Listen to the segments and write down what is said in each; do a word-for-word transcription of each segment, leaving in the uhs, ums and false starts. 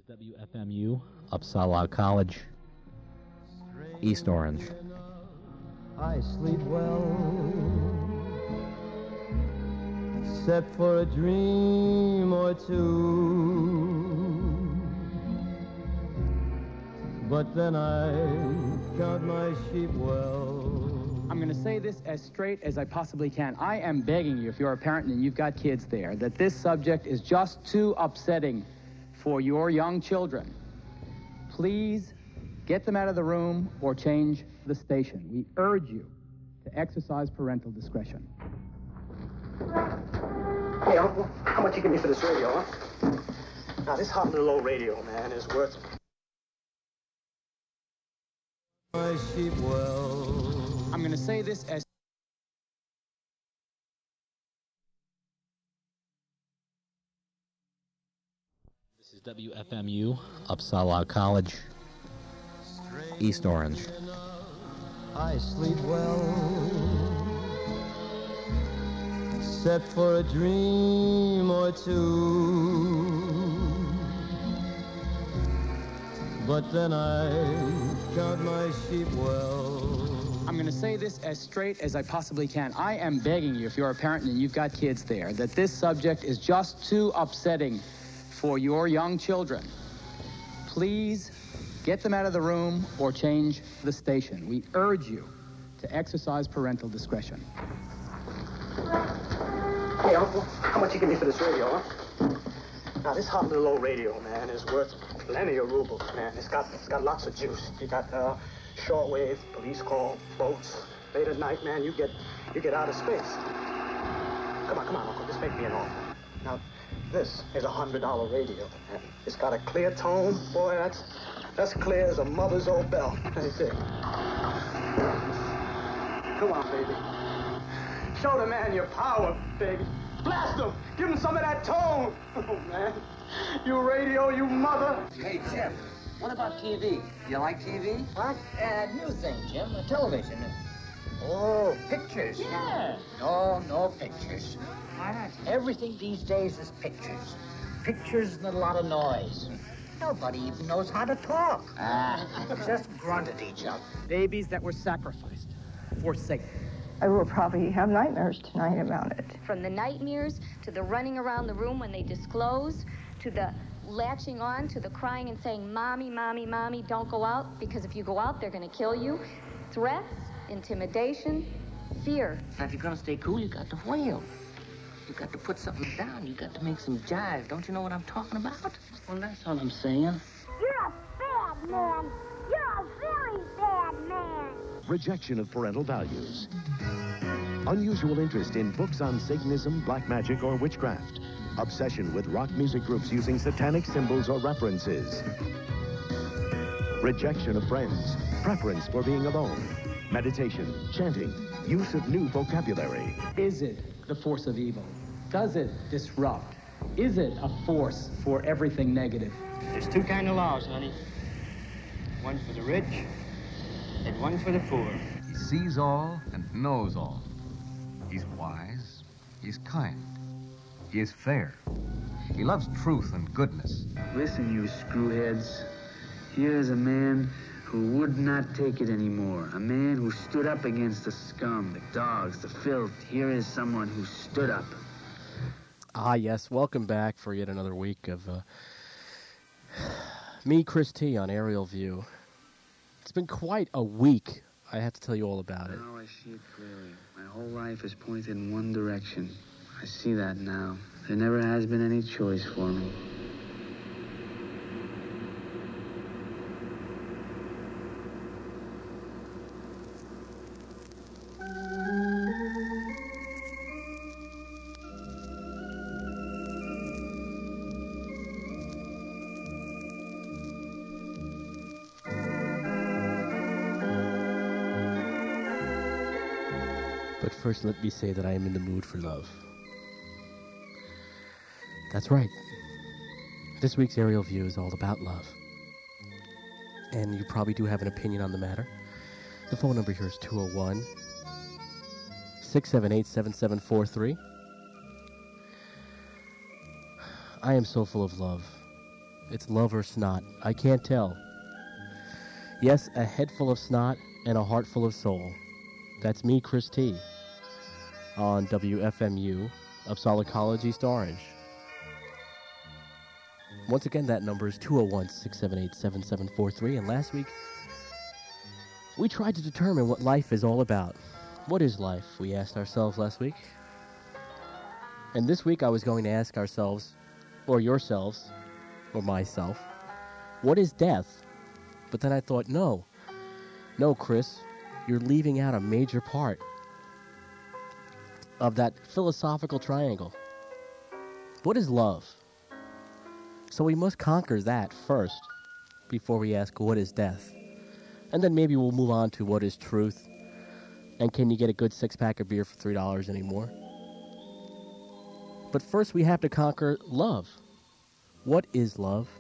W F M U, Uppsala College, East Orange. I sleep well, except for a dream or two. But then I count my sheep well. I'm going to say this as straight as I possibly can. I am begging you, if you're a parent and you've got kids there, that this subject is just too upsetting for your young children. Please get them out of the room or change the station. We urge you to exercise parental discretion. Hey, Uncle, how much you give me for this radio, huh? Now, this hot little old radio, man, is worth My sheep well. I'm going to say this as... This is W F M U, Uppsala College, East Orange. I sleep well, except for a dream or two. But then I count my sheep well. I'm going to say this as straight as I possibly can. I am begging you, if you're a parent and you've got kids there, that this subject is just too upsetting for your young children. Please get them out of the room or change the station. We urge you to exercise parental discretion. Hey, Uncle, how much you give me for this radio, huh? Now, this hot little old radio, man, is worth plenty of rubles, man. It's got it's got lots of juice. You got uh, shortwave, police call, boats. Late at night, man, you get you get out of space. Come on, come on, Uncle, just make me an offer. Now, this is a hundred dollar radio, and it's got a clear tone, boy. That's that's clear as a mother's old bell. Let me see. Come on, baby. Show the man your power, baby. Blast him! Give him some of that tone! Oh, man. You radio, you mother! Hey, Jim, what about T V? You like T V? What? Uh, new thing, Jim, uh, television. Oh, pictures? Yeah. No, no pictures. Why not? Everything these days is pictures. Pictures and a lot of noise. Nobody even knows how to talk. Ah, just grunt at each other. Babies that were sacrificed for Satan. I will probably have nightmares tonight about it. From the nightmares to the running around the room when they disclose, to the latching on, to the crying and saying, Mommy, Mommy, Mommy, don't go out, because if you go out, they're going to kill you. Threats, intimidation, fear. Now, if you're going to stay cool, you got to wail. You got to put something down. You got to make some jive. Don't you know what I'm talking about? Well, that's all I'm saying. You're a bad man. You're a very bad man. Rejection of parental values. Unusual interest in books on Satanism, black magic, or witchcraft. Obsession with rock music groups using satanic symbols or references. Rejection of friends. Preference for being alone. Meditation, chanting, use of new vocabulary. Is it the force of evil? Does it disrupt? Is it a force for everything negative? There's two kind of laws, honey. One for the rich and one for the poor. He sees all and knows all. He's wise. He's kind. He is fair. He loves truth and goodness. Listen, you screwheads. Here is a man who would not take it anymore. A man who stood up against the scum, the dogs, the filth. Here is someone who stood up. Ah, yes. Welcome back for yet another week of uh, me, Chris T, on Aerial View. It's been quite a week. I have to tell you all about it. Now I see it clearly. My whole life is pointed in one direction. I see that now. There never has been any choice for me. But first, let me say that I am in the mood for love. That's right. This week's Aerial View is all about love. And you probably do have an opinion on the matter. The phone number here is two oh one, six seven eight, seven seven four three. I am so full of love. It's love or snot. I can't tell. Yes, a head full of snot and a heart full of soul. That's me, Chris T, on W F M U, Uppsala College, East Orange. Once again, that number is two oh one, six seven eight, seven seven four three, and last week, we tried to determine what life is all about. What is life, we asked ourselves last week. And this week, I was going to ask ourselves, or yourselves, or myself, what is death? But then I thought, no, no, Chris, you're leaving out a major part of that philosophical triangle. What is love? So we must conquer that first before we ask, what is death? And then maybe we'll move on to what is truth, and can you get a good six-pack of beer for three dollars anymore? But first we have to conquer love. What is love?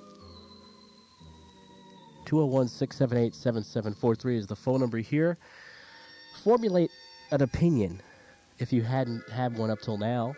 two oh one, six seven eight, seven seven four three is the phone number here. Formulate an opinion if you hadn't had one up till now.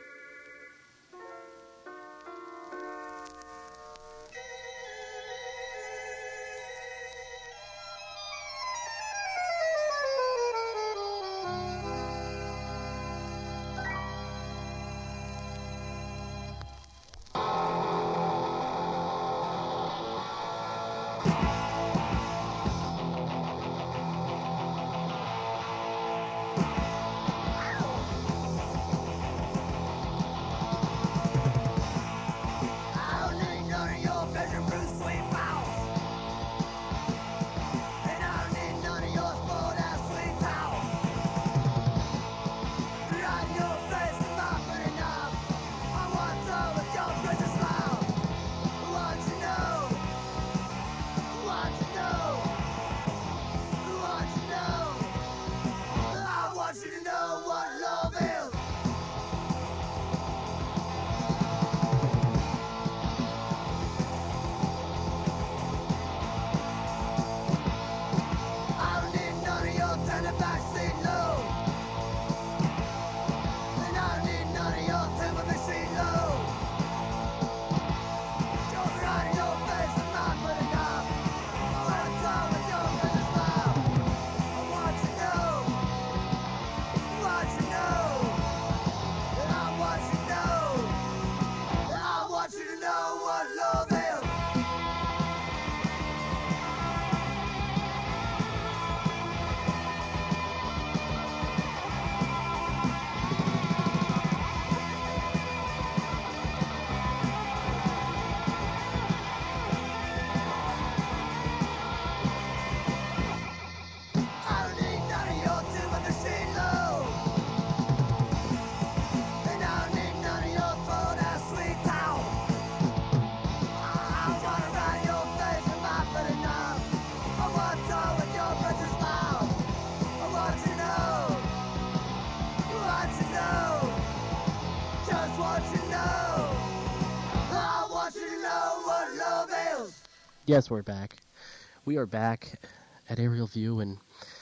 Yes, we're back. We are back at Aerial View, and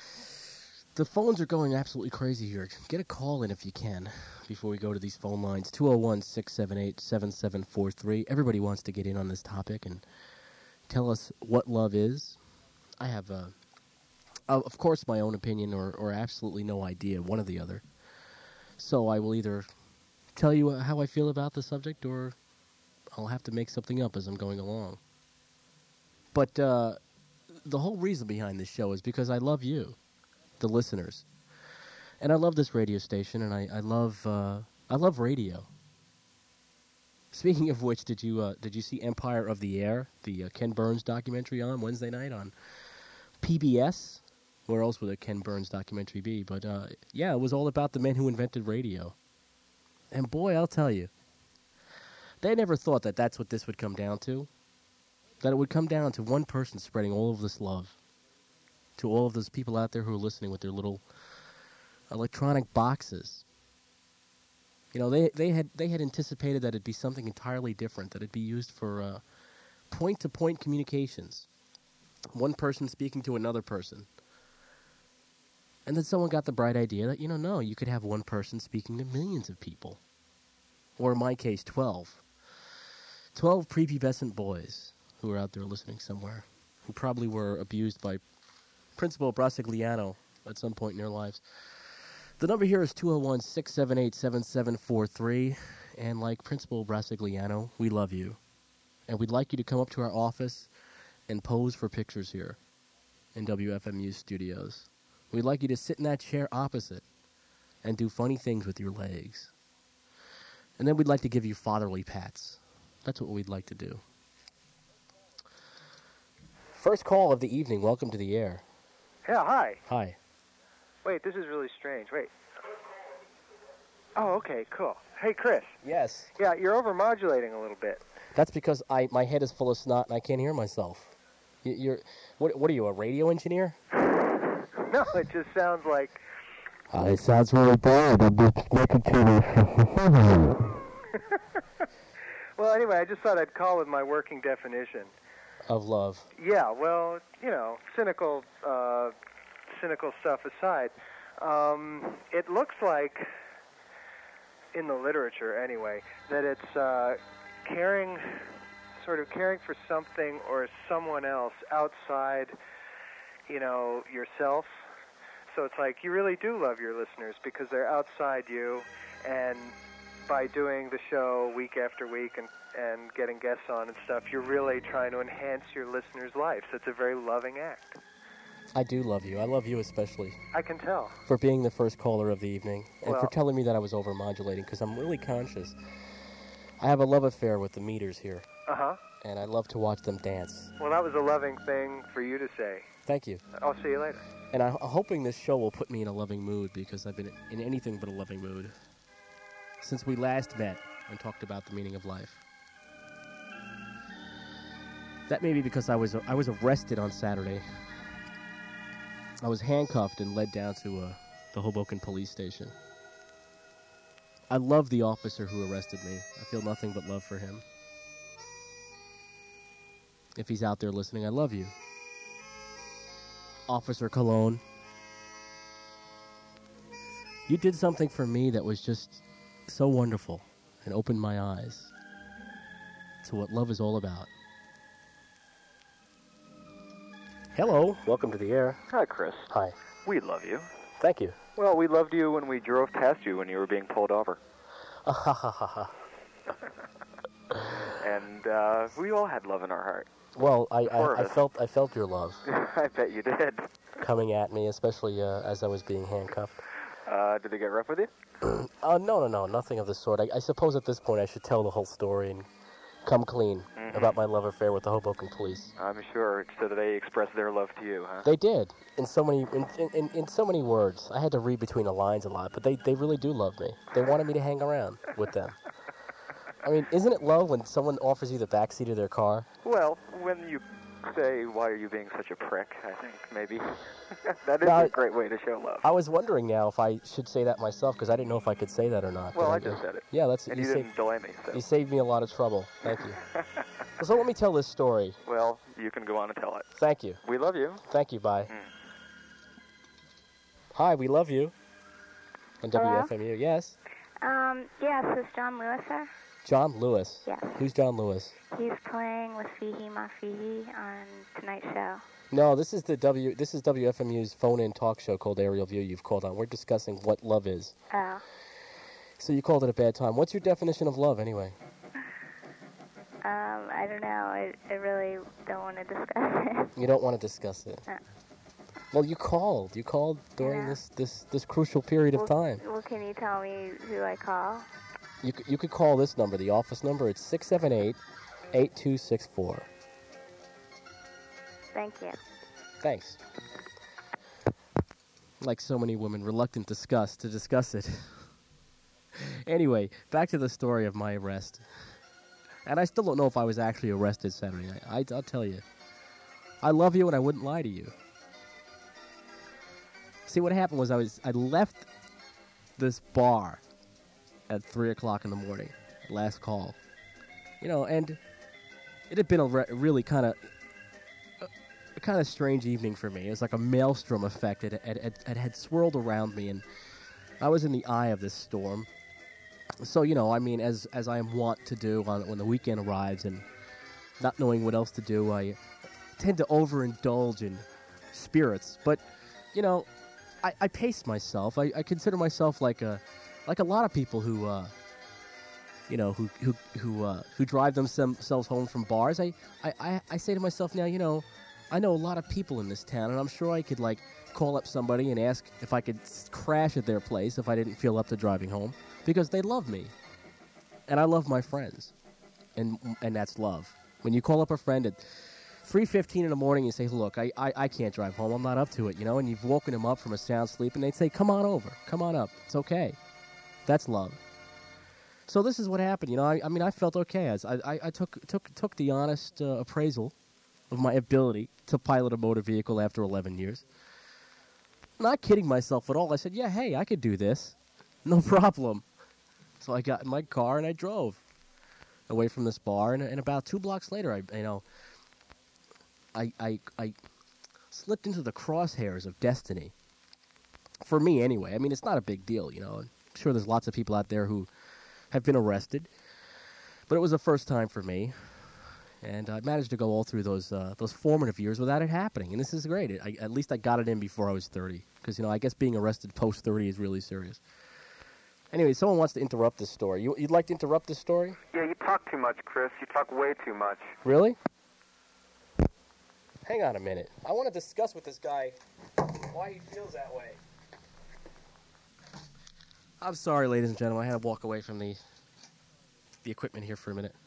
the phones are going absolutely crazy here. Get a call in if you can before we go to these phone lines. two oh one, six seven eight, seven seven four three. Everybody wants to get in on this topic and tell us what love is. I have, uh, of course, my own opinion or, or absolutely no idea, one or the other. So I will either tell you how I feel about the subject, or I'll have to make something up as I'm going along. But uh, the whole reason behind this show is because I love you, the listeners, and I love this radio station, and I, I love uh, I love radio. Speaking of which, did you uh, did you see Empire of the Air, the uh, Ken Burns documentary on Wednesday night on P B S? Where else would a Ken Burns documentary be? But uh, yeah, it was all about the men who invented radio. And boy, I'll tell you, they never thought that that's what this would come down to. That it would come down to one person spreading all of this love to all of those people out there who are listening with their little electronic boxes. You know, they they had they had anticipated that it'd be something entirely different, that it'd be used for uh, point-to-point communications. One person speaking to another person. And then someone got the bright idea that, you know, no, you could have one person speaking to millions of people. Or in my case, twelve. twelve prepubescent boys who are out there listening somewhere, who probably were abused by Principal Brasigliano at some point in their lives. The number here is two oh one, six seven eight, seven seven four three, and like Principal Brasigliano, we love you. And we'd like you to come up to our office and pose for pictures here in W F M U studios. We'd like you to sit in that chair opposite and do funny things with your legs. And then we'd like to give you fatherly pats. That's what we'd like to do. First call of the evening. Welcome to the air. Yeah, hi. Hi. Wait, this is really strange. Wait. Oh, okay, cool. Hey, Chris. Yes. Yeah, you're overmodulating a little bit. That's because I my head is full of snot and I can't hear myself. You, you're what? What are you, a radio engineer? No, it just sounds like. Uh, it sounds really bad. I'm just making to Well, anyway, I just thought I'd call with my working definition of love. Yeah, well, you know, cynical, uh, cynical stuff aside, um, it looks like, in the literature anyway, that it's uh, caring, sort of caring for something or someone else outside, you know, yourself. So it's like you really do love your listeners because they're outside you, and by doing the show week after week and, and getting guests on and stuff, you're really trying to enhance your listeners' life. So it's a very loving act. I do love you. I love you especially. I can tell. For being the first caller of the evening, and Well- for telling me that I was overmodulating, because I'm really conscious. I have a love affair with the meters here, Uh-huh. and I love to watch them dance. Well, that was a loving thing for you to say. Thank you. I'll see you later. And I'm hoping this show will put me in a loving mood, because I've been in anything but a loving mood since we last met and talked about the meaning of life. That may be because I was I was arrested on Saturday. I was handcuffed and led down to uh, the Hoboken police station. I love the officer who arrested me. I feel nothing but love for him. If he's out there listening, I love you. Officer Cologne. You did something for me that was just so wonderful and opened my eyes to what love is all about. Hello. Welcome to the air. Hi, Chris. Hi. We love you. Thank you. Well, we loved you when we drove past you when you were being pulled over. Ah, ha, ha, ha, ha. And uh, we all had love in our heart. Well, I, Four of I, I us. felt I felt your love I bet you did. coming at me, especially uh, as I was being handcuffed. Uh, did they get rough with you? uh, no, no, no, nothing of the sort. I, I suppose at this point I should tell the whole story and come clean Mhm. about my love affair with the Hoboken police. I'm sure. So that they expressed their love to you, huh? They did, in so many in, in, in so many words. I had to read between the lines a lot, but they, they really do love me. They wanted me to hang around with them. I mean, isn't it love when someone offers you the backseat of their car? Well, when you say, why are you being such a prick, I think maybe. That is Now, a great way to show love. I was wondering now if I should say that myself, because I didn't know if I could say that or not. Well, But I just said it. Yeah, that's And you you saved- didn't delay me, so. You saved me a lot of trouble. Thank you. So let me tell this story. Well, you can go on and tell it. Thank you. We love you. Thank you. Bye. Mm. Hi, we love you. On Hello? W F M U, yes. Um, yes, is John Lewis there? John Lewis. Yes. Who's John Lewis? He's playing with Fihi Mafihi on tonight's show. No, this is the W. This is W F M U's phone-in talk show called Aerial View. You've called on. We're discussing what love is. Oh. So you called it a bad time. What's your definition of love, anyway? Um, I don't know. I, I really don't want to discuss it. You don't want to discuss it. No. Well, you called. You called during Yeah. this, this, this crucial period of Well, time. Well, can you tell me who I call? You c- you could call this number, the office number. It's six seven eight, eight two six four. Thank you. Thanks. Like so many women, reluctant discuss to discuss it. Anyway, back to the story of my arrest. And I still don't know if I was actually arrested Saturday night. I, I'll tell you. I love you and I wouldn't lie to you. See, what happened was I was I left this bar at three o'clock in the morning. Last call. You know, and it had been a re- really kind of a kind of strange evening for me. It was like a maelstrom effect. It, it, it, it had swirled around me, and I was in the eye of this storm. So, you know, I mean, as as I am wont to do on, when the weekend arrives and not knowing what else to do, I tend to overindulge in spirits. But, you know, I, I pace myself. I, I consider myself like a like a lot of people who, uh, you know, who who who, uh, who drive themselves home from bars. I, I, I, I say to myself now, you know, I know a lot of people in this town, and I'm sure I could, like, call up somebody and ask if I could s- crash at their place if I didn't feel up to driving home, because they love me. And I love my friends. And and that's love. When you call up a friend at three fifteen in the morning and say, look, I, I, I can't drive home, I'm not up to it, you know, and you've woken them up from a sound sleep, and they'd say, come on over, come on up, it's okay. That's love. So this is what happened, you know, I, I mean, I felt okay. As I, I, I took, took, took the honest uh, appraisal of my ability to pilot a motor vehicle after eleven years. Not kidding myself at all. I said, yeah, hey, I could do this. No problem. So I got in my car and I drove away from this bar, and, and about two blocks later, I, you know, I, I, I slipped into the crosshairs of destiny. For me, anyway. I mean, it's not a big deal, you know. I'm sure there's lots of people out there who have been arrested, but it was the first time for me, and I managed to go all through those uh, those formative years without it happening, and this is great. I, at least I got it in before I was thirty, because, you know, I guess being arrested post thirty is really serious. Anyway, someone wants to interrupt this story. You, you'd like to interrupt this story? Yeah, you talk too much, Chris. You talk way too much. Really? Hang on a minute. I want to discuss with this guy why he feels that way. I'm sorry, ladies and gentlemen. I had to walk away from the the equipment here for a minute.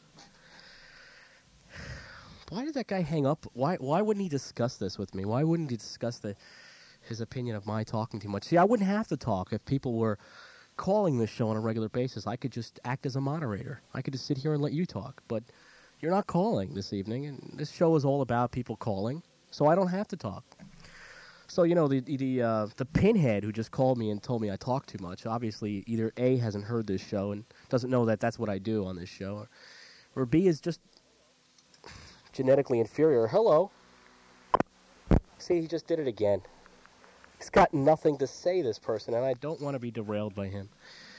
Why did that guy hang up? Why why wouldn't he discuss this with me? Why wouldn't he discuss the his opinion of my talking too much? See, I wouldn't have to talk if people were calling this show on a regular basis. I could just act as a moderator. I could just sit here and let you talk. But you're not calling this evening, and this show is all about people calling, so I don't have to talk. So, you know, the the uh, the pinhead who just called me and told me I talk too much, obviously either A, hasn't heard this show and doesn't know that that's what I do on this show, or, or B, is just genetically inferior. Hello. See, he just did it again. He's got nothing to say, this person, and I don't want to be derailed by him.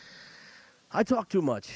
I talk too much.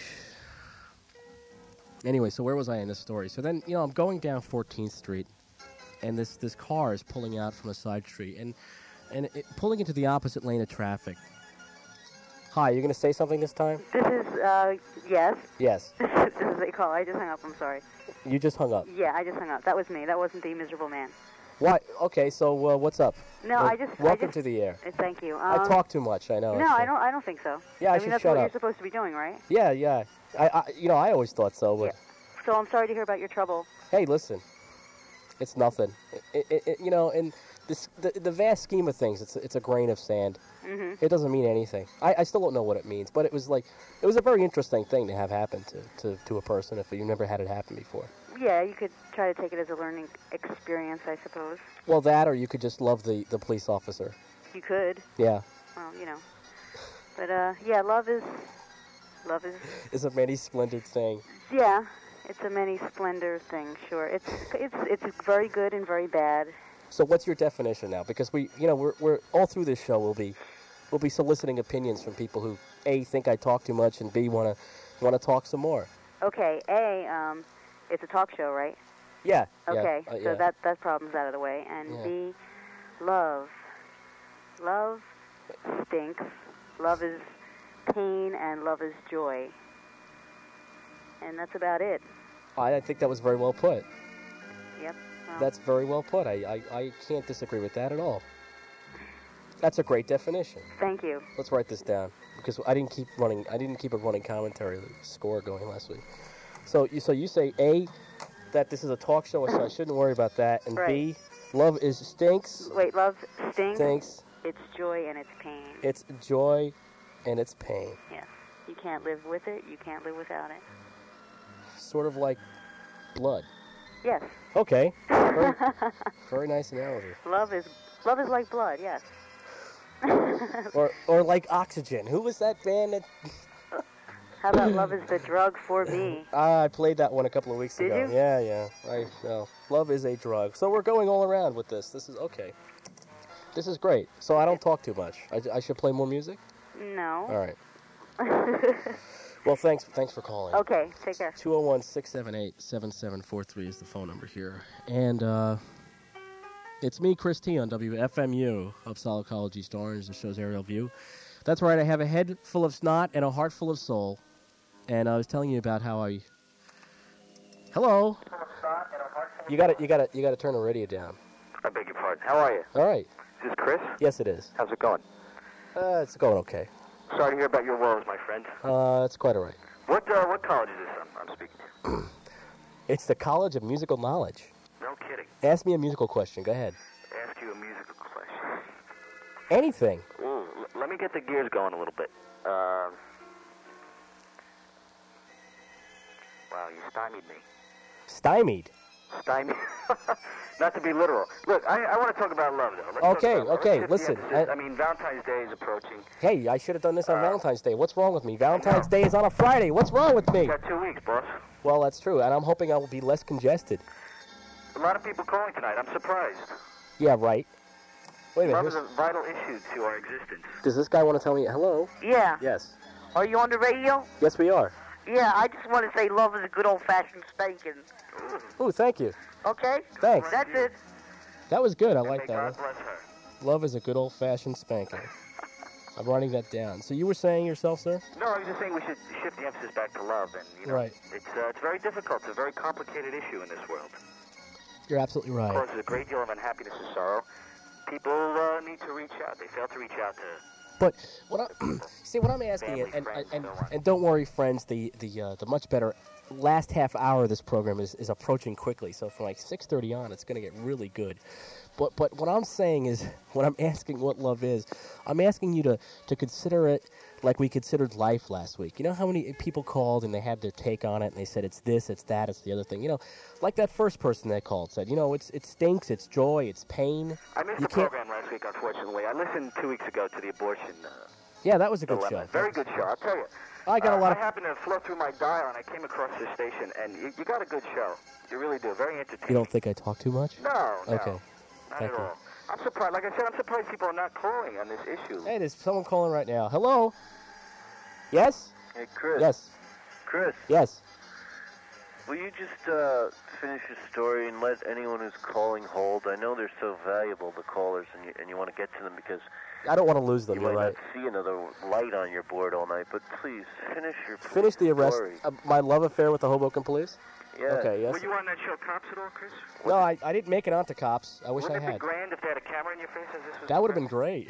Anyway, so where was I in this story? So then, you know, I'm going down fourteenth Street, and this, this car is pulling out from a side street, and and it, pulling into the opposite lane of traffic. Hi, you're going to say something this time? This is, uh, yes. Yes. This is, this is a call. I just hung up. I'm sorry. You just hung up. Yeah, I just hung up. That was me. That wasn't the miserable man. What? Okay, so uh, what's up? No, well, I just... Welcome I just, to the air. uh, Thank you. Um, I talk too much, I know. No, I don't I don't think so. Yeah, I, I should mean, that's shut what up. you're supposed to be doing, right? Yeah, yeah. I, I, you know, I always thought so, but... Yeah. So I'm sorry to hear about your trouble. Hey, listen. It's nothing. It, it, it, you know, in this, the, the vast scheme of things, it's, it's a grain of sand. Mm-hmm. It doesn't mean anything. I, I still don't know what it means, but it was like, it was a very interesting thing to have happen to, to, to a person if you've never had it happen before. Yeah, you could try to take it as a learning experience, I suppose. Well, that, or you could just love the, the police officer. You could. Yeah. Well, you know. But, uh, yeah, love is... Love is... It's a many splendid thing. Yeah, it's a many splendor thing, sure. It's it's it's very good and very bad. So what's your definition now? Because we, you know, we're we're all through this show we'll be we'll be soliciting opinions from people who A, think I talk too much, and B, want to want to talk some more. Okay, A, um, it's a talk show, right? Yeah. Okay, yeah, uh, so yeah. that that problem's out of the way. And Yeah. B, love. Love stinks. Love is pain, and love is joy. And that's about it. I, I think that was very well put. Yep. Well, That's very well put. I, I, I can't disagree with that at all. That's a great definition. Thank you. Let's write this down because I didn't keep running. I didn't keep a running commentary score going last week. So you so you say A, that this is a talk show, so I shouldn't worry about that, and Right. B, love is stinks. Wait, love stinks. Stinks. It's joy and it's pain. It's joy, and it's pain. Yes. You can't live with it. You can't live without it. Sort of like blood. Yes. Okay. Very, very nice analogy. Love is love is like blood. Yes. Or or like oxygen. Who was that band that? How about love is the drug for me? Ah, I played that one a couple of weeks Did ago. you? Yeah, yeah. I know. Love is a drug. So we're going all around with this. This is okay. This is great. So I don't talk too much. I, I should play more music? No. All right. Well, thanks thanks for calling. Okay, take care. two oh one, six seven eight, seven seven four three is the phone number here. And uh, it's me, Chris T, on W F M U, Uppsala College, East Orange, the show's aerial view. That's right, I have a head full of snot and a heart full of soul. And I was telling you about how I... Hello? You gotta, you gotta, you gotta turn the radio down. I beg your pardon. How are you? All right. Is this Chris? Yes, it is. How's it going? Uh, it's going okay. Sorry to hear about your woes, my friend. Uh, it's quite all right. What uh, what college is this I'm, I'm speaking to? It's the College of Musical Knowledge. No kidding. Ask me a musical question. Go ahead. Ask you a musical question. Anything. Ooh, l- let me get the gears going a little bit. Uh, wow, you stymied me. Stymied. Stymied. Not to be literal. Look, I, I want to talk about love, though. Let's Okay, talk about love. okay, Let's shift the listen, emphasis. I- I mean, Valentine's Day is approaching. Hey, I should have done this on Valentine's Day. What's wrong with me? Valentine's Day is on a Friday. What's wrong with me? You got two weeks, boss. Well, that's true, and I'm hoping I will be less congested. A lot of people calling tonight. I'm surprised. Yeah, right. Wait a minute. Love is here's- a vital issue to our existence. Does this guy want to tell me hello? Yeah. Yes. Are you on the radio? Yes, we are. Yeah, I just want to say love is a good old-fashioned spanking. Ooh, thank you. Okay? Thanks. That's it. That was good. I May like that. God bless her. Love is a good old-fashioned spanking. I'm writing that down. So you were saying yourself, sir? No, I was just saying we should shift the emphasis back to love, and you know, Right. it's uh, it's very difficult. It's a very complicated issue in this world. You're absolutely right. Causes a great deal of unhappiness and sorrow. People uh, need to reach out. They fail to reach out to. But what I see, what I'm asking, Family, and friends, and, so and, on. and don't worry, friends, the the uh, the much better last half hour of this program is, is approaching quickly. So from like six thirty on, it's going to get really good. But but what I'm saying is, when I'm asking what love is, I'm asking you to to consider it like we considered life last week. You know how many people called and they had their take on it, and they said it's this, it's that, it's the other thing. You know, like that first person that called said, you know, it's it stinks, it's joy, it's pain. I missed You the can't- program last week, unfortunately. I listened two weeks ago to the abortion. Uh, Yeah, that was a good dilemma. show. Very good show, I'll tell you. I got a Uh, lot I of. happened to flow through my dial, and I came across this station, and you, you got a good show. You really do. Very entertaining. You don't think I talk too much? No, no. Okay. Not Thank at you. all. I'm surprised. Like I said, I'm surprised people are not calling on this issue. Hey, there's someone calling right now. Hello? Yes? Hey, Chris. Yes. Chris, Yes. will you just uh, finish your story and let anyone who's calling hold? I know they're so valuable, the callers, and you, and you want to get to them because I don't want to lose them. you You're might right. not see another light on your board all night. But please, finish your Finish the arrest. story. Uh, my love affair with the Hoboken police? Yeah. Okay, yes. Were you on that show, Cops, at all, Chris? No, I, I didn't make it onto Cops. I wish Wouldn't I it had. be grand if they had a camera in your face as this was? That would have been great.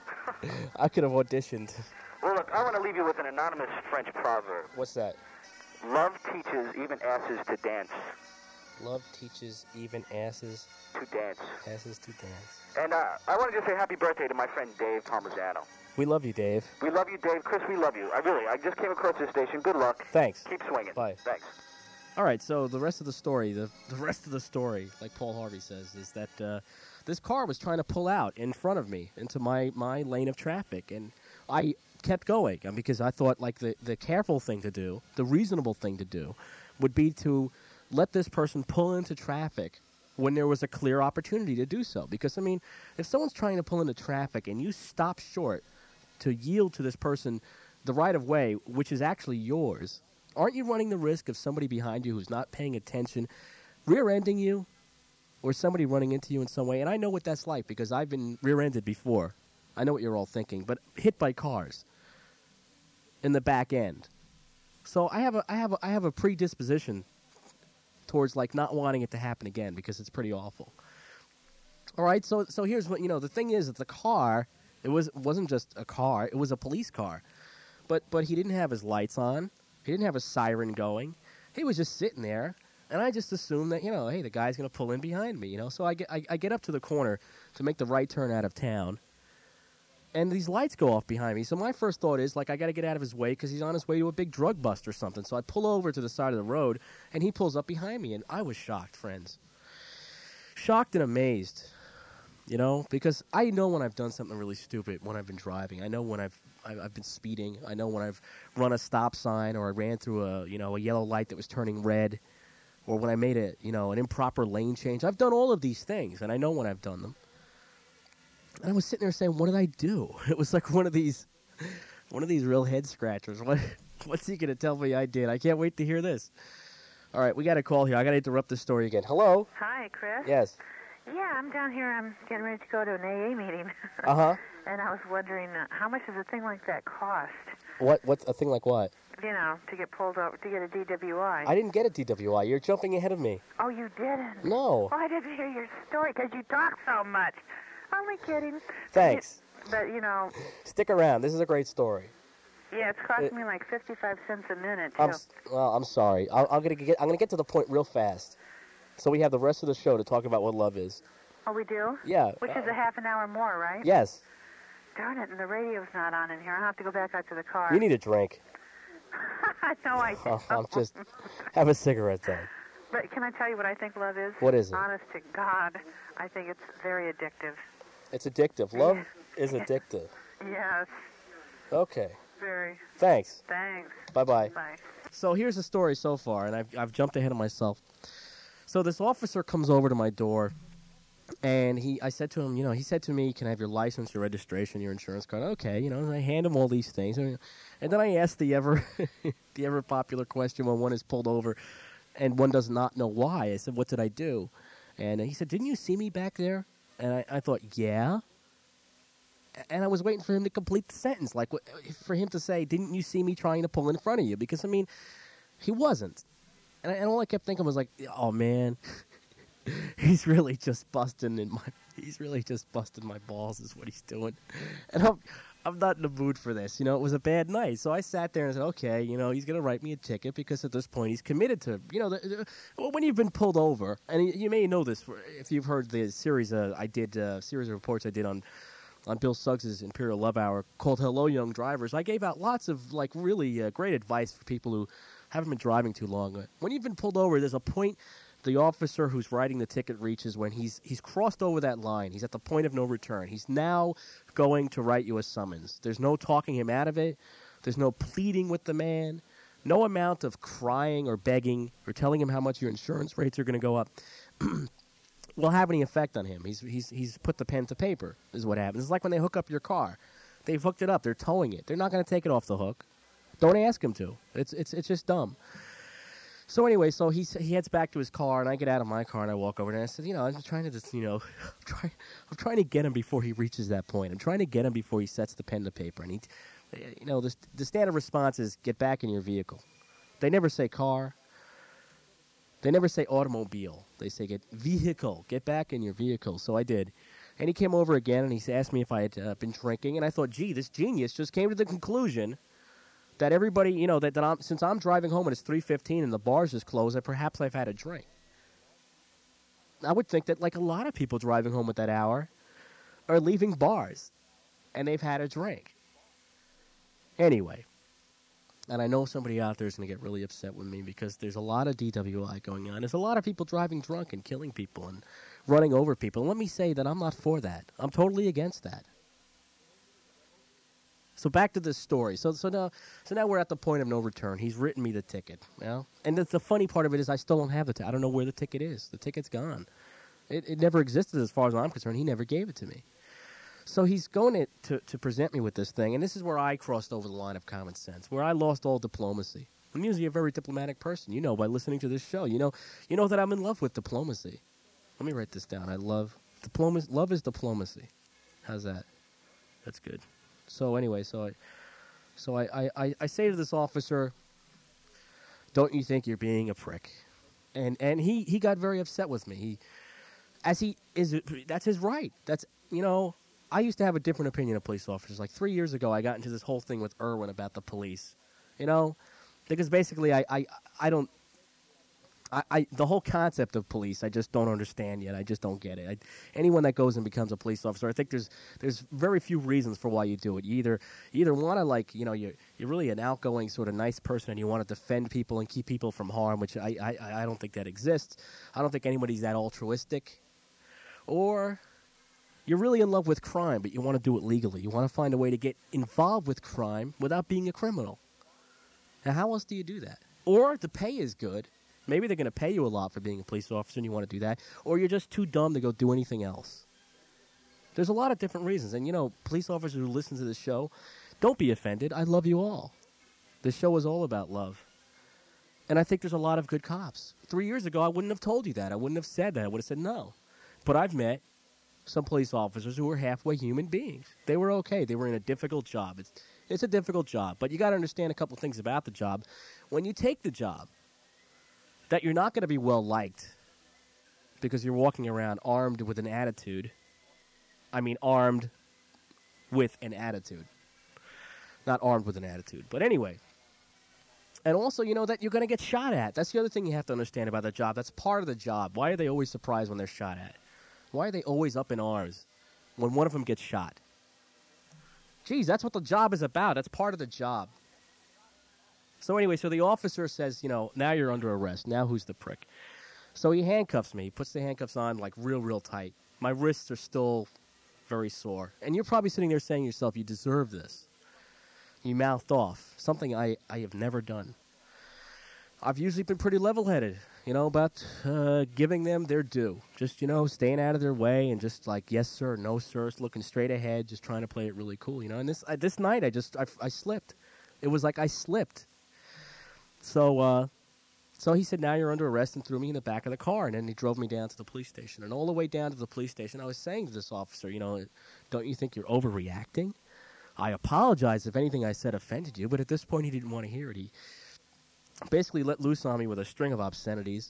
I could have auditioned. Well, look, I want to leave you with an anonymous French proverb. What's that? Love teaches even asses to dance. Love teaches even asses To dance. asses to dance. And uh, I want to just say happy birthday to my friend Dave Parmigiano. We love you, Dave. We love you, Dave. Chris, we love you. I really, I just came across this station. Good luck. Thanks. Keep swinging. Bye. Thanks. All right, so the rest of the story, the, the rest of the story, like Paul Harvey says, is that uh, this car was trying to pull out in front of me into my, my lane of traffic, and I kept going uh, because I thought like the, the careful thing to do, the reasonable thing to do, would be to let this person pull into traffic when there was a clear opportunity to do so. Because, I mean, if someone's trying to pull into traffic and you stop short to yield to this person the right of way, which is actually yours, aren't you running the risk of somebody behind you who's not paying attention rear-ending you or somebody running into you in some way? And I know what that's like because I've been rear-ended before. I know what you're all thinking, but hit by cars in the back end. So I have a I have a, I have a predisposition towards like not wanting it to happen again because it's pretty awful. All right, so so here's what you know. The thing is that the car, it was wasn't just a car; it was a police car. But but he didn't have his lights on. He didn't have a siren going. He was just sitting there, and I just assumed that you know, hey, the guy's gonna pull in behind me. You know, so I get I, I get up to the corner to make the right turn out of town. And these lights go off behind me. So my first thought is, like, I got to get out of his way because he's on his way to a big drug bust or something. So I pull over to the side of the road, and he pulls up behind me. And I was shocked, friends. Shocked and amazed, you know, because I know when I've done something really stupid when I've been driving. I know when I've I've, I've been speeding. I know when I've run a stop sign or I ran through a, you know, a yellow light that was turning red, or when I made a, you know, an improper lane change. I've done all of these things, and I know when I've done them. And I was sitting there saying, what did I do? It was like one of these one of these real head scratchers. What What's he going to tell me I did? I can't wait to hear this. All right, we got a call here. I got to interrupt this story again. Hello? Hi, Chris. Yes. Yeah, I'm down here. I'm getting ready to go to an A A meeting. Uh-huh. And I was wondering, uh, how much does a thing like that cost? What? What's a thing like what? You know, to get pulled over, to get a D W I. I didn't get a D W I. You're jumping ahead of me. Oh, you didn't? No. Oh, I didn't hear your story because you talk so much. Only kidding. Thanks. But, you know, Stick around. This is a great story. yeah, it's costing It- me like fifty-five cents a minute, too. I'm s- well. I'm sorry. I'll, I'm gonna get. I'm gonna get to the point real fast, so we have the rest of the show to talk about what love is. Oh, we do? Yeah. Which is uh, a half an hour more, right? Yes. Darn it, and the radio's not on in here. I'll have to go back out to the car. You need a drink. no, I Oh, don't. I'm just have a cigarette then. But can I tell you what I think love is? What is it? Honest to God, I think it's very addictive. It's addictive. Love is addictive. Yes, Okay. very. Thanks. Thanks. Bye-bye. Bye. So here's the story so far, and I've, I've jumped ahead of myself. So this officer comes over to my door, and he, I said to him, you know, he said to me, can I have your license, your registration, your insurance card? Okay, you know, and I hand him all these things. And then I asked the ever, the ever popular question when one is pulled over and one does not know why. I said, what did I do? And he said, didn't you see me back there? And I, I thought, yeah. And I was waiting for him to complete the sentence, like what- for him to say, didn't you see me trying to pull in front of you? Because, I mean, he wasn't. And, I, and all I kept thinking was like, oh, man, he's really just busting in my, he's really just busting my balls is what he's doing. And I'm, I'm not in the mood for this. You know, it was a bad night. So I sat there and said, okay, you know, he's going to write me a ticket because at this point he's committed to, you know, the, the, well, when you've been pulled over, and you may know this if you've heard the series uh, I did, uh, series of reports I did on, on Bill Suggs' Imperial Love Hour called Hello Young Drivers. I gave out lots of, like, really uh, great advice for people who haven't been driving too long. When you've been pulled over, there's a point the officer who's writing the ticket reaches when he's he's crossed over that line. He's at the point of no return. He's now going to write you a summons. There's no talking him out of it. There's no pleading with the man. No amount of crying or begging or telling him how much your insurance rates are going to go up will have any effect on him. He's he's he's put the pen to paper is what happens. It's like when they hook up your car. They've hooked it up. They're towing it. They're not going to take it off the hook. Don't ask him to. It's it's it's just dumb. So anyway, so he he heads back to his car, and I get out of my car and I walk over there. And I said, you know, I'm trying to just, you know, I'm trying I'm trying to get him before he reaches that point. I'm trying to get him before he sets the pen to paper. And he, you know, the the standard response is get back in your vehicle. They never say car. They never say automobile. They say get vehicle. Get back in your vehicle. So I did. And he came over again, and he asked me if I had uh, been drinking. And I thought, gee, this genius just came to the conclusion that everybody, you know, that, that I'm, since I'm driving home and it's three fifteen and the bars is closed, that perhaps I've had a drink. I would think that, like, a lot of people driving home at that hour are leaving bars, and they've had a drink. Anyway, and I know somebody out there is going to get really upset with me because there's a lot of D W I going on. There's a lot of people driving drunk and killing people and running over people. And let me say that I'm not for that. I'm totally against that. So back to this story. So so now so now we're at the point of no return. He's written me the ticket. You know? And the, the funny part of it is I still don't have the ticket. I don't know where the ticket is. The ticket's gone. It, it never existed as far as I'm concerned. He never gave it to me. So he's going to, to, to present me with this thing, and this is where I crossed over the line of common sense, where I lost all diplomacy. I'm usually a very diplomatic person, you know, by listening to this show. You know, you know that I'm in love with diplomacy. Let me write this down. I love diplomacy. Love is diplomacy. How's that? That's good. So anyway, so I, so I, I, I say to this officer, don't you think you're being a prick? And and he, he got very upset with me. He, as he is, that's his right. That's, you know, I used to have a different opinion of police officers. Like three years ago, I got into this whole thing with Irwin about the police, you know, because basically I, I, I don't, I, I, the whole concept of police, I just don't understand yet. I just don't get it. I, anyone that goes and becomes a police officer, I think there's there's very few reasons for why you do it. You either you either want to, like, you know, you're you're really an outgoing sort of nice person and you want to defend people and keep people from harm, which I I, I don't think that exists. I don't think anybody's that altruistic. Or you're really in love with crime, but you want to do it legally. You want to find a way to get involved with crime without being a criminal. Now, how else do you do that? Or the pay is good. Maybe they're going to pay you a lot for being a police officer and you want to do that. Or you're just too dumb to go do anything else. There's a lot of different reasons. And, you know, police officers who listen to this show, don't be offended. I love you all. This show is all about love. And I think there's a lot of good cops. Three years ago, I wouldn't have told you that. I wouldn't have said that. I would have said no. But I've met some police officers who were halfway human beings. They were okay. They were in a difficult job. It's, it's a difficult job. But you got to understand a couple things about the job. When you take the job, that you're not going to be well-liked because you're walking around armed with an attitude. I mean armed with an attitude. Not armed with an attitude. But anyway. And also, you know, that you're going to get shot at. That's the other thing you have to understand about the job. That's part of the job. Why are they always surprised when they're shot at? Why are they always up in arms when one of them gets shot? Geez, that's what the job is about. That's part of the job. So anyway, so the officer says, you know, now you're under arrest. Now who's the prick? So he handcuffs me. He puts the handcuffs on, like, real, real tight. My wrists are still very sore. And you're probably sitting there saying to yourself, you deserve this. You mouthed off, something I, I have never done. I've usually been pretty level-headed, you know, about uh, giving them their due. Just, you know, staying out of their way and just like, yes, sir, no, sir, looking straight ahead, just trying to play it really cool, you know. And this uh, this night, I just, I, I slipped. It was like I slipped. So, uh, so he said, now you're under arrest, and threw me in the back of the car. And then he drove me down to the police station. And all the way down to the police station, I was saying to this officer, you know, don't you think you're overreacting? I apologize if anything I said offended you, but at this point he didn't want to hear it. He basically let loose on me with a string of obscenities.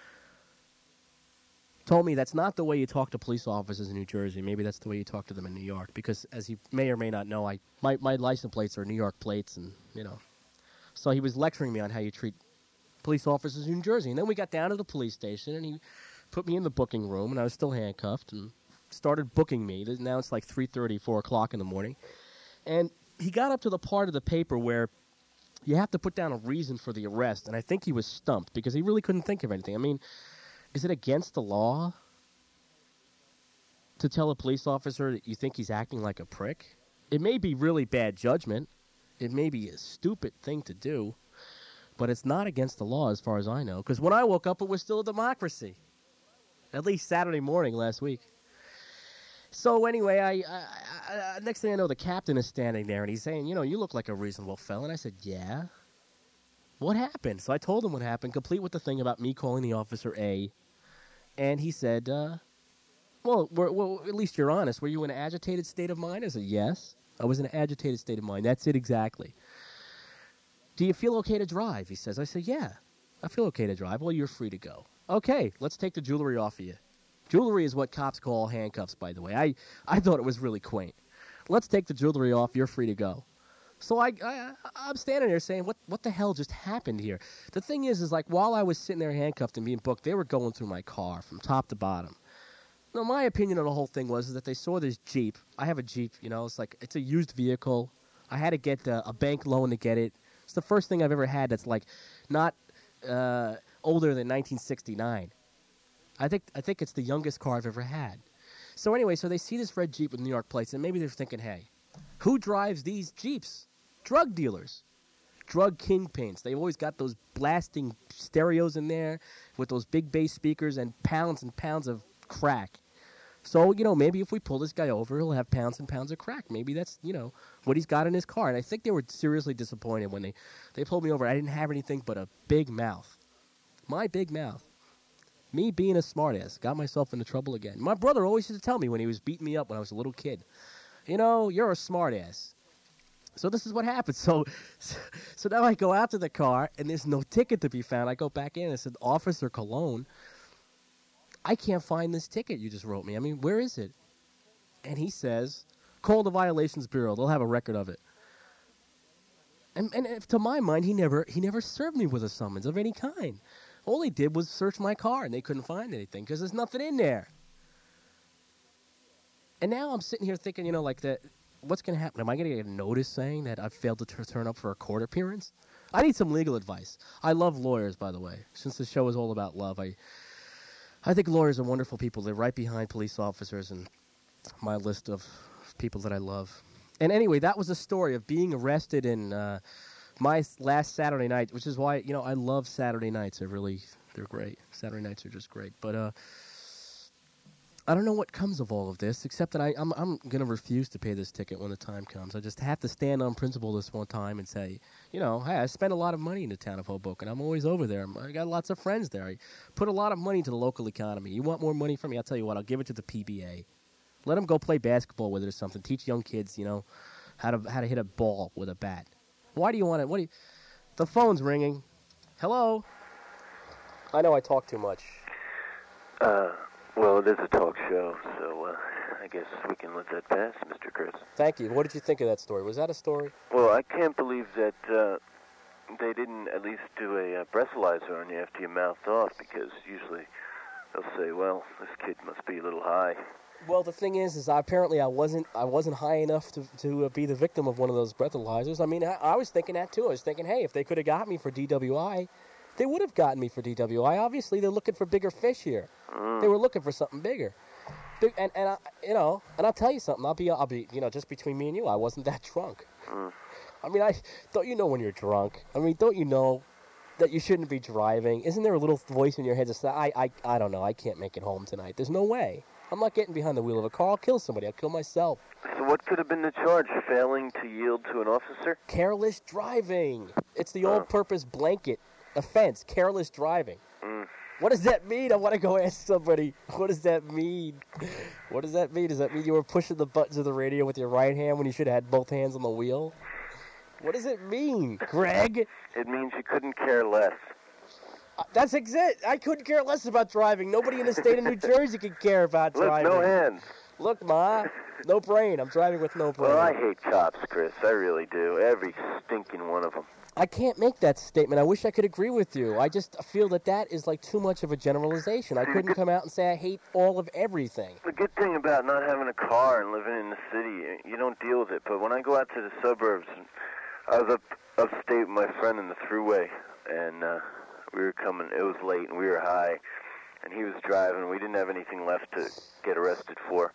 Told me that's not the way you talk to police officers in New Jersey. Maybe that's the way you talk to them in New York. Because as you may or may not know, I my, my license plates are New York plates, and, you know. So he was lecturing me on how you treat police officers in New Jersey. And then we got down to the police station, and he put me in the booking room, and I was still handcuffed, and started booking me. Now it's like three thirty, four o'clock in the morning. And he got up to the part of the paper where you have to put down a reason for the arrest, and I think he was stumped because he really couldn't think of anything. I mean, is it against the law to tell a police officer that you think he's acting like a prick? It may be really bad judgment. It may be a stupid thing to do, but it's not against the law as far as I know, because when I woke up, it was still a democracy, at least Saturday morning last week. So anyway, I, I, I next thing I know, the captain is standing there, and he's saying, you know, you look like a reasonable fella. And I said, yeah. What happened? So I told him what happened, complete with the thing about me calling the officer A. And he said, uh, well, we're, well, at least you're honest. Were you in an agitated state of mind? I said, yes. I was in an agitated state of mind. That's it exactly. Do you feel okay to drive? He says. I said, yeah, I feel okay to drive. Well, you're free to go. Okay, let's take the jewelry off of you. Jewelry is what cops call handcuffs, by the way. I, I thought it was really quaint. Let's take the jewelry off. You're free to go. So I, I, I'm standing there saying, what, what the hell just happened here? The thing is, is like while I was sitting there handcuffed and being booked, they were going through my car from top to bottom. Now, my opinion on the whole thing was is that they saw this Jeep. I have a Jeep, you know. It's like it's a used vehicle. I had to get uh, a bank loan to get it. It's the first thing I've ever had that's like not uh, older than nineteen sixty-nine. I think I think it's the youngest car I've ever had. So anyway, so they see this red Jeep with New York plates, and maybe they're thinking, hey, who drives these Jeeps? Drug dealers. Drug kingpins. They've always got those blasting stereos in there with those big bass speakers and pounds and pounds of crack. So, you know, maybe if we pull this guy over, he'll have pounds and pounds of crack. Maybe that's, you know, what he's got in his car. And I think they were seriously disappointed when they, they pulled me over. I didn't have anything but a big mouth. My big mouth. Me being a smartass got myself into trouble again. My brother always used to tell me when he was beating me up when I was a little kid, you know, you're a smartass. So this is what happened. So, so now I go out to the car, and there's no ticket to be found. I go back in, and I said, Officer Cologne, I can't find this ticket you just wrote me. I mean, where is it? And he says, call the Violations Bureau. They'll have a record of it. And, and if, to my mind, he never he never served me with a summons of any kind. All he did was search my car, and they couldn't find anything because there's nothing in there. And now I'm sitting here thinking, you know, like that. What's going to happen? Am I going to get a notice saying that I've failed to t- turn up for a court appearance? I need some legal advice. I love lawyers, by the way. Since the show is all about love, I I think lawyers are wonderful people. They're right behind police officers and my list of people that I love. And anyway, that was the story of being arrested in uh, my last Saturday night, which is why, you know, I love Saturday nights. They're really, they're great. Saturday nights are just great. But uh, I don't know what comes of all of this, except that I, I'm I'm going to refuse to pay this ticket when the time comes. I just have to stand on principle this one time and say, you know, hey, I spend a lot of money in the town of Hoboken. I'm always over there. I got lots of friends there. I put a lot of money into the local economy. You want more money from me? I'll tell you what, I'll give it to the P B A. Let them go play basketball with it or something. Teach young kids, you know, how to how to hit a ball with a bat. Why do you want it? What do you... The phone's ringing. Hello? I know I talk too much. Uh... Well, it is a talk show, so uh, I guess we can let that pass, Mister Chris. Thank you. What did you think of that story? Was that a story? Well, I can't believe that uh, they didn't at least do a uh, breathalyzer on you after you mouthed off, because usually they'll say, well, this kid must be a little high. Well, the thing is, is I, apparently I wasn't I wasn't high enough to, to uh, be the victim of one of those breathalyzers. I mean, I, I was thinking that, too. I was thinking, hey, if they could have got me for D W I... They would have gotten me for D W I. Obviously, they're looking for bigger fish here. Mm. They were looking for something bigger. Big, and and I, you know, and I'll tell you something. I'll be, I'll be, you know, just between me and you, I wasn't that drunk. Mm. I mean, I don't you know when you're drunk? I mean, don't you know that you shouldn't be driving? Isn't there a little voice in your head that says, I, I, I don't know, I can't make it home tonight. There's no way. I'm not getting behind the wheel of a car. I'll kill somebody. I'll kill myself. So what could have been the charge? Failing to yield to an officer? Careless driving. It's the Oh. all-purpose blanket offense, careless driving. Mm. What does that mean? I want to go ask somebody. What does that mean? What does that mean? Does that mean you were pushing the buttons of the radio with your right hand when you should have had both hands on the wheel? What does it mean, Greg? It means you couldn't care less. Uh, that's exact. I couldn't care less about driving. Nobody in the state of New Jersey could care about Look, driving. no hands. Look, Ma, no brain. I'm driving with no brain. Well, I hate cops, Chris. I really do. Every stinking one of them. I can't make that statement. I wish I could agree with you. I just feel that that is like too much of a generalization. I couldn't come out and say I hate all of everything. The good thing about not having a car and living in the city, you don't deal with it. But when I go out to the suburbs, I was up upstate with my friend in the thruway, and uh, we were coming. It was late, and we were high, and he was driving. We didn't have anything left to get arrested for,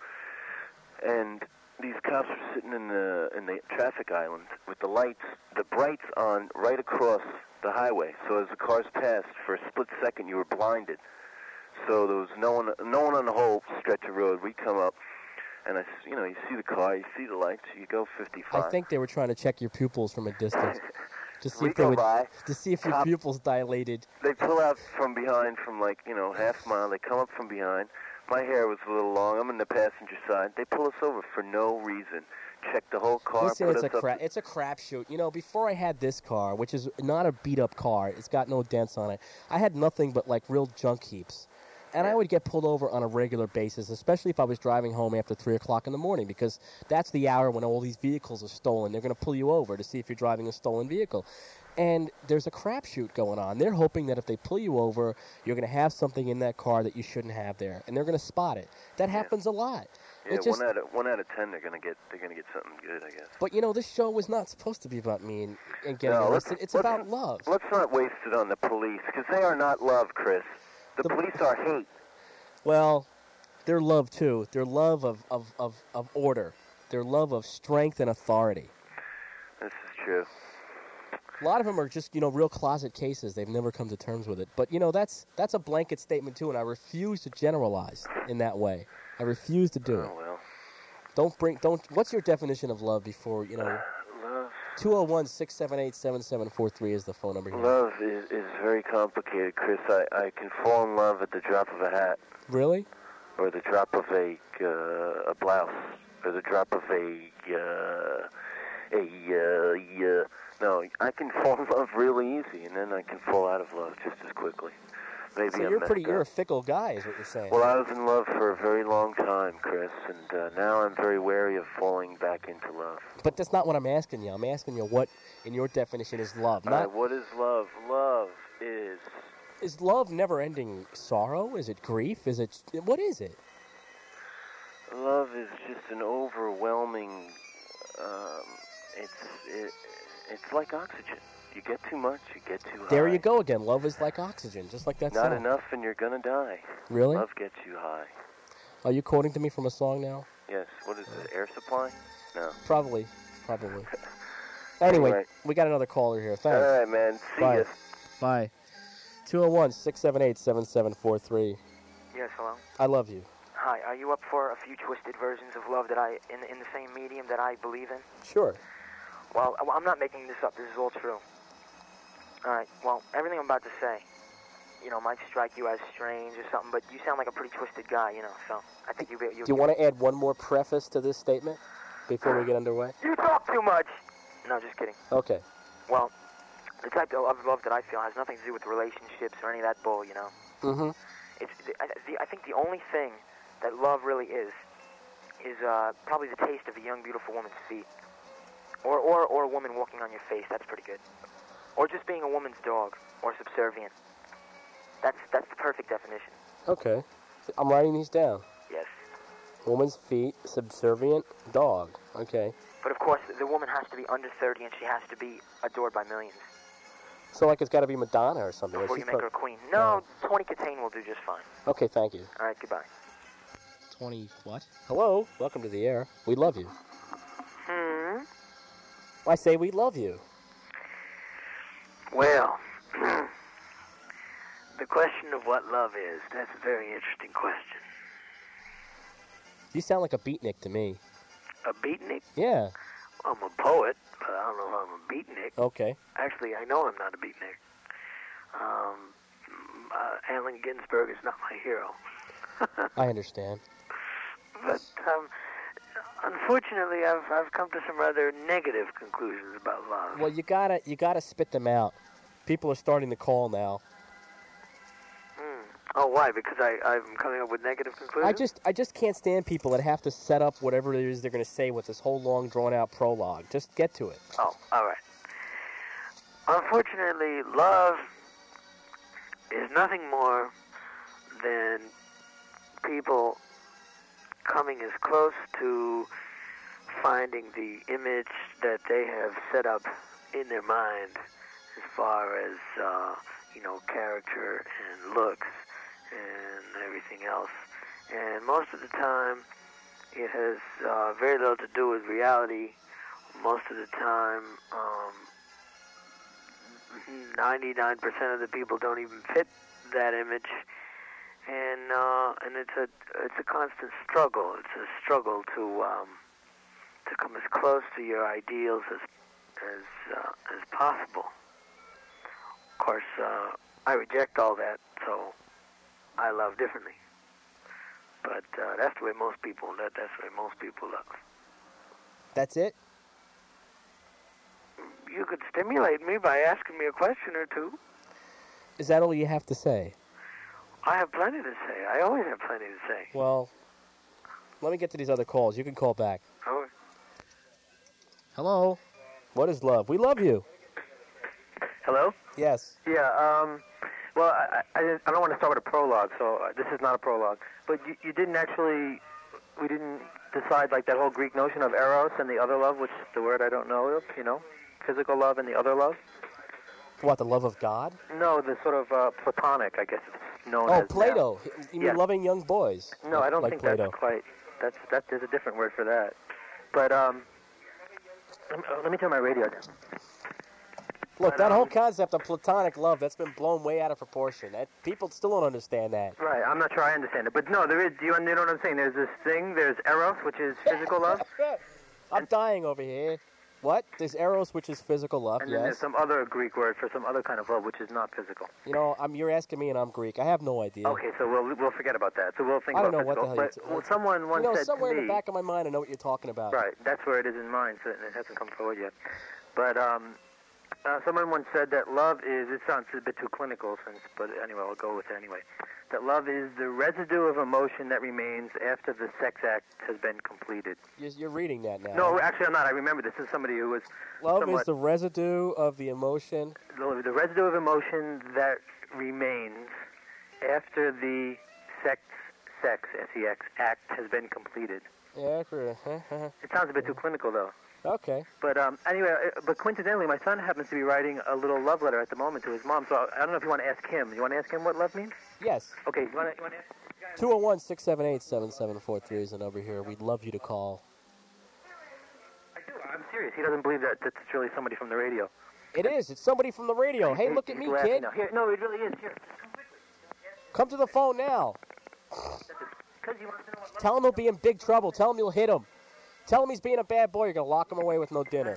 and these cops were sitting in the in the traffic island with the lights, the brights on right across the highway. So as the cars passed, for a split second, you were blinded. So there was no one, no one on the whole stretch of road. We come up, and I, you know, you see the car, you see the lights, you go fifty-five. I think they were trying to check your pupils from a distance, to see We if they go would, by, to see if your cop- pupils dilated. They pull out from behind, from like you know half mile. They come up from behind. My hair was a little long. I'm in the passenger side. They pull us over for no reason. Check the whole car. Listen, put it's a us up crap. It's a crapshoot. You know, before I had this car, which is not a beat-up car, it's got no dents on it. I had nothing but like real junk heaps, and I would get pulled over on a regular basis, especially if I was driving home after three o'clock in the morning, because that's the hour when all these vehicles are stolen. They're going to pull you over to see if you're driving a stolen vehicle. And there's a crapshoot going on. They're hoping that if they pull you over, you're going to have something in that car that you shouldn't have there, and they're going to spot it. That happens a lot. Yeah, It just- one out of one out of ten, they're gonna get they're gonna get something good, I guess. But you know, this show was not supposed to be about me and, and getting No, let's- arrested. It's let's- about love. Let's not waste it on the police, because they are not love, Chris. The, police are hate. Well, their love too. Their love of, of, of, of order. Their love of strength and authority. This is true. A lot of them are just, you know, real closet cases. They've never come to terms with it. But, you know, that's that's a blanket statement, too, and I refuse to generalize in that way. I refuse to do it. Oh, well. Don't bring, don't, what's your definition of love before, you know? Love. two oh one, six seven eight, seven seven four three is the phone number here. Love is, is very complicated, Chris. I, I can fall in love at the drop of a hat. Really? Or the drop of a uh, a blouse. Or the drop of a, uh, a, uh, uh, no, I can fall in love really easy, and then I can fall out of love just as quickly. Maybe So I'm you're messed pretty, up. you're a fickle guy is what you're saying. Well, I was in love for a very long time, Chris, and uh, now I'm very wary of falling back into love. But that's not what I'm asking you. I'm asking you what, in your definition, is love. All right, Not, what is love? Love is... is love never-ending sorrow? Is it grief? Is it, what is it? Love is just an overwhelming... Um, it's it, it's like oxygen. You get too much, you get too high. There you go again. Love is like oxygen, just like that Not song. enough and you're gonna die. Really? Love gets you high. Are you quoting to me from a song now? Yes, what is it, Air Supply? No. Probably. Probably. Anyway, Anyway. we got another caller here. Thanks. All right, man. See Bye. ya. Bye. two oh one, six seven eight, seven seven four three. Yes, hello? I love you. Hi, are you up for a few twisted versions of love that I, in, in the same medium that I believe in? Sure. Well, I'm not making this up. This is all true. All right, well, everything I'm about to say, you know, might strike you as strange or something, but you sound like a pretty twisted guy, you know, so I think you... you Do you want to add one more preface to this statement before we get underway? You talk too much! No, just kidding. Okay. Well, the type of love that I feel has nothing to do with relationships or any of that bull, you know? Mm-hmm. It's, I, the, I think the only thing that love really is, is uh, probably the taste of a young, beautiful woman's feet. Or, or, or a woman walking on your face. That's pretty good. Or just being a woman's dog. Or subservient. That's, that's the perfect definition. Okay. I'm writing these down. Yes. Woman's feet, subservient, dog. Okay. But of course, the woman has to be under thirty and she has to be adored by millions. So like it's got to be Madonna or something. Before you make her a queen. No, twenty Catane will do just fine. Okay, thank you. All right, goodbye. twenty what? Hello, welcome to the air. We love you. Hmm? I say we love you. Well, the question of what love is, that's a very interesting question. You sound like a beatnik to me. A beatnik? Yeah. I'm a poet, but I don't know if I'm a beatnik. Okay. Actually, I know I'm not a beatnik. Um, uh, Allen Ginsberg is not my hero. I understand. But um, unfortunately, I've I've come to some rather negative conclusions about love. Well, you gotta you gotta spit them out. People are starting to call now. Hmm. Oh, why? Because I I'm coming up with negative conclusions. I just I just can't stand people that have to set up whatever it is they're going to say with this whole long drawn out prologue. Just get to it. Oh, all right. Unfortunately, love is nothing more than people coming as close to finding the image that they have set up in their mind as far as, uh, you know, character and looks and everything else. And most of the time, it has uh, very little to do with reality. Most of the time, um, ninety-nine percent of the people don't even fit that image. And uh, and it's a it's a constant struggle. It's a struggle to um, to come as close to your ideals as as uh, as possible. Of course, uh, I reject all that, so I love differently. But uh, that's the way most people that that's the way most people love. That's it? You could stimulate me by asking me a question or two. Is that all you have to say? I have plenty to say. I always have plenty to say. Well, let me get to these other calls. You can call back. Oh. Hello? What is love? We love you. Hello? Yes. Yeah, um, well, I, I, didn't- I don't want to start with a prologue, so uh, this is not a prologue. But you, you didn't actually, we didn't decide, like, that whole Greek notion of eros and the other love, which is the word I don't know of, you know? Physical love and the other love? What, the love of God? No, the sort of uh, platonic, I guess it's known Oh, as now. Plato. You mean Yeah. loving young boys? No, I don't like think Plato. that's quite, that's, that, there's a different word for that. But, um, let me, let me turn my radio down. Look, that whole concept of platonic love, that's been blown way out of proportion. That, people still don't understand that. Right, I'm not sure I understand it. But no, there is, do you, you know what I'm saying? There's this thing, there's eros, which is physical love. I'm dying over here. What? There's eros, which is physical love, And then there's yes. some other Greek word for some other kind of love, which is not physical. You know, I'm, you're asking me and I'm Greek. I have no idea. Okay, so we'll we'll forget about that. So we'll think I don't about know what the physical. hell But you're well, someone once You know, said somewhere to me, in the back of my mind, I know what you're talking about. right, that's where it is in mine, so it hasn't come forward yet. But um, uh, someone once said that love is, it sounds a bit too clinical, since, but anyway, I'll go with it anyway, that love is the residue of emotion that remains after the sex act has been completed. You're, you're reading that now. No, actually, I'm not. I remember this is somebody who was Love somewhat, is the residue of the emotion. the, the residue of emotion that remains after the sex, sex, S E X, act has been completed. Yeah, for, It sounds a bit too clinical, though. Okay. But um, anyway, uh, but coincidentally, my son happens to be writing a little love letter at the moment to his mom, so I, I don't know if you want to ask him. You want to ask him what love means? Yes. Okay, you want to you want to ask? two oh one, six seven eight, seven seven four three is the number here. We'd love you to call. I'm serious. He doesn't believe that that's really somebody from the radio. It is. It's somebody from the radio. Hey, look at me, He's laughing kid. now. Here, no, it really is. Here. Come to the phone now. Because he wants to know what love Tell him he'll be in big trouble. Tell him you'll hit him. Tell him he's being a bad boy. You're going to lock him away with no dinner.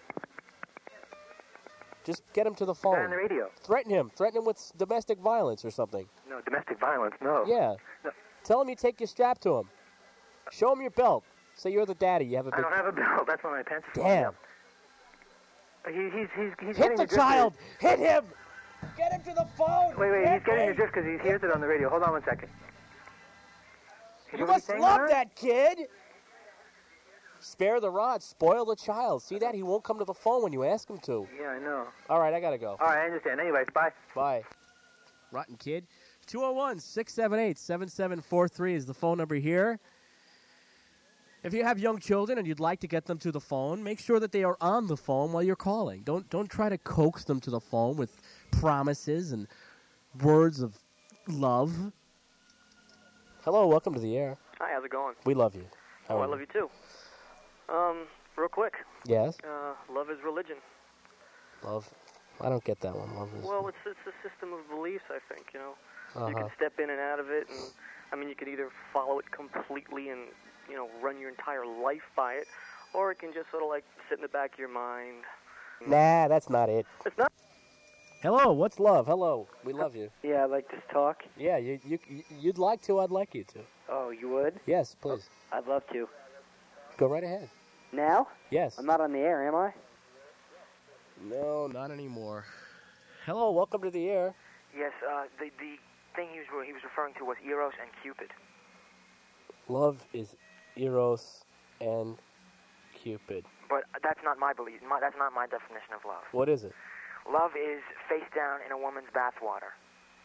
Just get him to the phone. on the radio. Threaten him. Threaten him with s- domestic violence or something. No, domestic violence, no. Yeah. No. Tell him you take your strap to him. Show him your belt. Say you're the daddy. You have a I big... don't have a belt. That's what my pants are. Damn. He, he's, he's, he's Hit getting the drift child. of Hit him. Get him to the phone. it. Wait, wait, Hit he's getting me. the drift because he hears it on the radio. Hold on one second. You know what must he's saying, love Leonard? that kid. Spare the rod. Spoil the child. See that? He won't come to the phone when you ask him to. Yeah, I know. All right, I got to go. All right, I understand. Anyways, bye. Bye. Rotten kid. two oh one, six seven eight, seven seven four three is the phone number here. If you have young children and you'd like to get them to the phone, make sure that they are on the phone while you're calling. Don't don't try to coax them to the phone with promises and words of love. Hello, welcome to the air. Hi, how's it going? We love you. How Oh, are I love you too. Um, real quick. Yes? Uh, love is religion. Love. I don't get that one. Love is. Well, it's it's a system of beliefs, I think, you know. You Uh-huh. can step in and out of it, and, I mean, you could either follow it completely and, you know, run your entire life by it, or it can just sort of, like, sit in the back of your mind. Nah, that's not it. It's not. Hello, what's love? Hello, we love you. Yeah, I'd like to talk. Yeah, you, you, you'd like to, I'd like you to. Oh, you would? Yes, please. I'd love to. Go right ahead. Now? Yes. I'm not on the air, am I? No, not anymore. Hello, welcome to the air. Yes, uh, the the thing he was he was referring to was Eros and Cupid. Love is Eros and Cupid. But that's not my belief. My, that's not my definition of love. What is it? Love is face down in a woman's bathwater.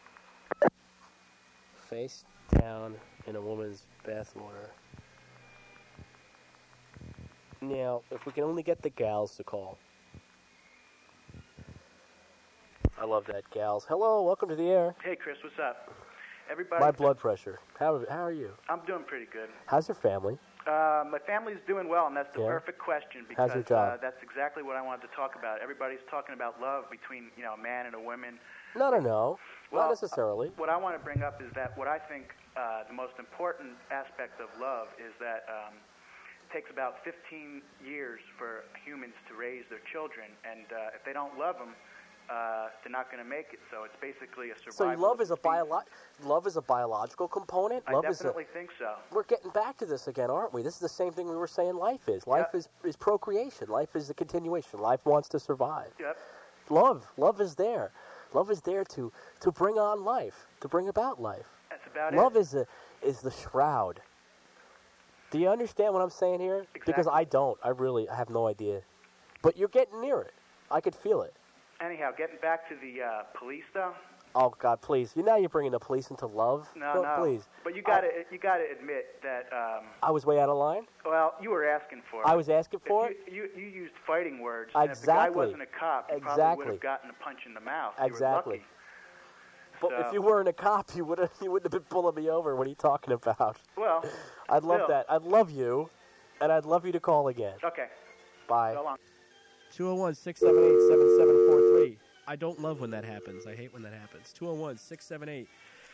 Face down in a woman's bathwater. Now, if we can only get the gals to call. I love that, gals. Hello, welcome to the air. Hey, Chris, what's up? Everybody. My blood pressure. How, how are you? I'm doing pretty good. How's your family? Uh, my family's doing well, and that's the Yeah? perfect question How's because your job? Uh, that's exactly what I wanted to talk about. Everybody's talking about love between you know a man and a woman. No, no, no. Well, Not necessarily. What I want to bring up is that what I think uh, the most important aspect of love is that um, it takes about fifteen years for humans to raise their children, and uh, if they don't love them, uh, they're not going to make it. So it's basically a survival. So love is a bio- love is a biological component. I love definitely is a, think so. We're getting back to this again, aren't we? This is the same thing we were saying life is. Life Yep. is, is procreation. Life is the continuation. Life wants to survive. Yep. Love. Love is there. Love is there to, to bring on life, to bring about life. That's about Love it. is a, is the shroud. Do you understand what I'm saying here? Because Exactly. I don't. I really I have no idea. But you're getting near it. I could feel it. Anyhow, getting back to the uh, police, though. Oh, God, please. You Now you're bringing the police into love? No, Go- no. Please. But you got to you got to admit that. Um, I was way out of line? well, you were asking for it. I was asking for If you, you you used fighting words. And if the guy Exactly. wasn't a cop, you probably Exactly. would have gotten a punch in the mouth. You were Exactly. lucky. But So- if you weren't a cop, you would have you wouldn't have been pulling me over. What are you talking about? Well, I'd love still. that. I'd love you, and I'd love you to call again. Okay. Bye. So long. two oh one, six seven eight, seven seven four three. I don't love when that happens. I hate when that happens. two oh one, six seven eight,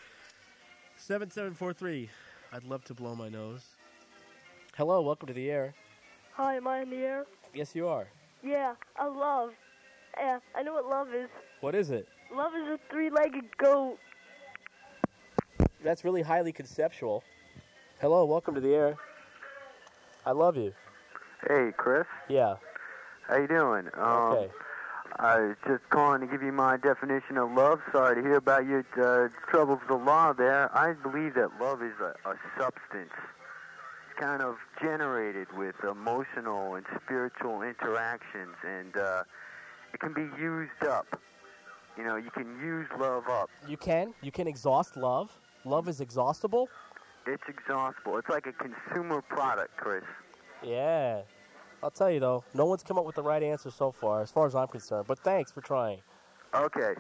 seven seven four three. I'd love to blow my nose. Hello, welcome to the air. Hi, am I in the air? Yes, you are. Yeah, I love. Yeah, I know what love is. What is it? Love is a three-legged goat. That's really highly conceptual. Hello, welcome to the air. I love you. Hey, Chris. Yeah. How you doing? Um, Okay. I was just calling to give you my definition of love. Sorry to hear about your uh, troubles with the law there. I believe that love is a, a substance. It's kind of generated with emotional and spiritual interactions, and uh, it can be used up. You know, you can use love up. You can? You can exhaust love? Love is exhaustible? It's exhaustible. It's like a consumer product, Chris. Yeah. I'll tell you, though, no one's come up with the right answer so far, as far as I'm concerned. But thanks for trying. Okay.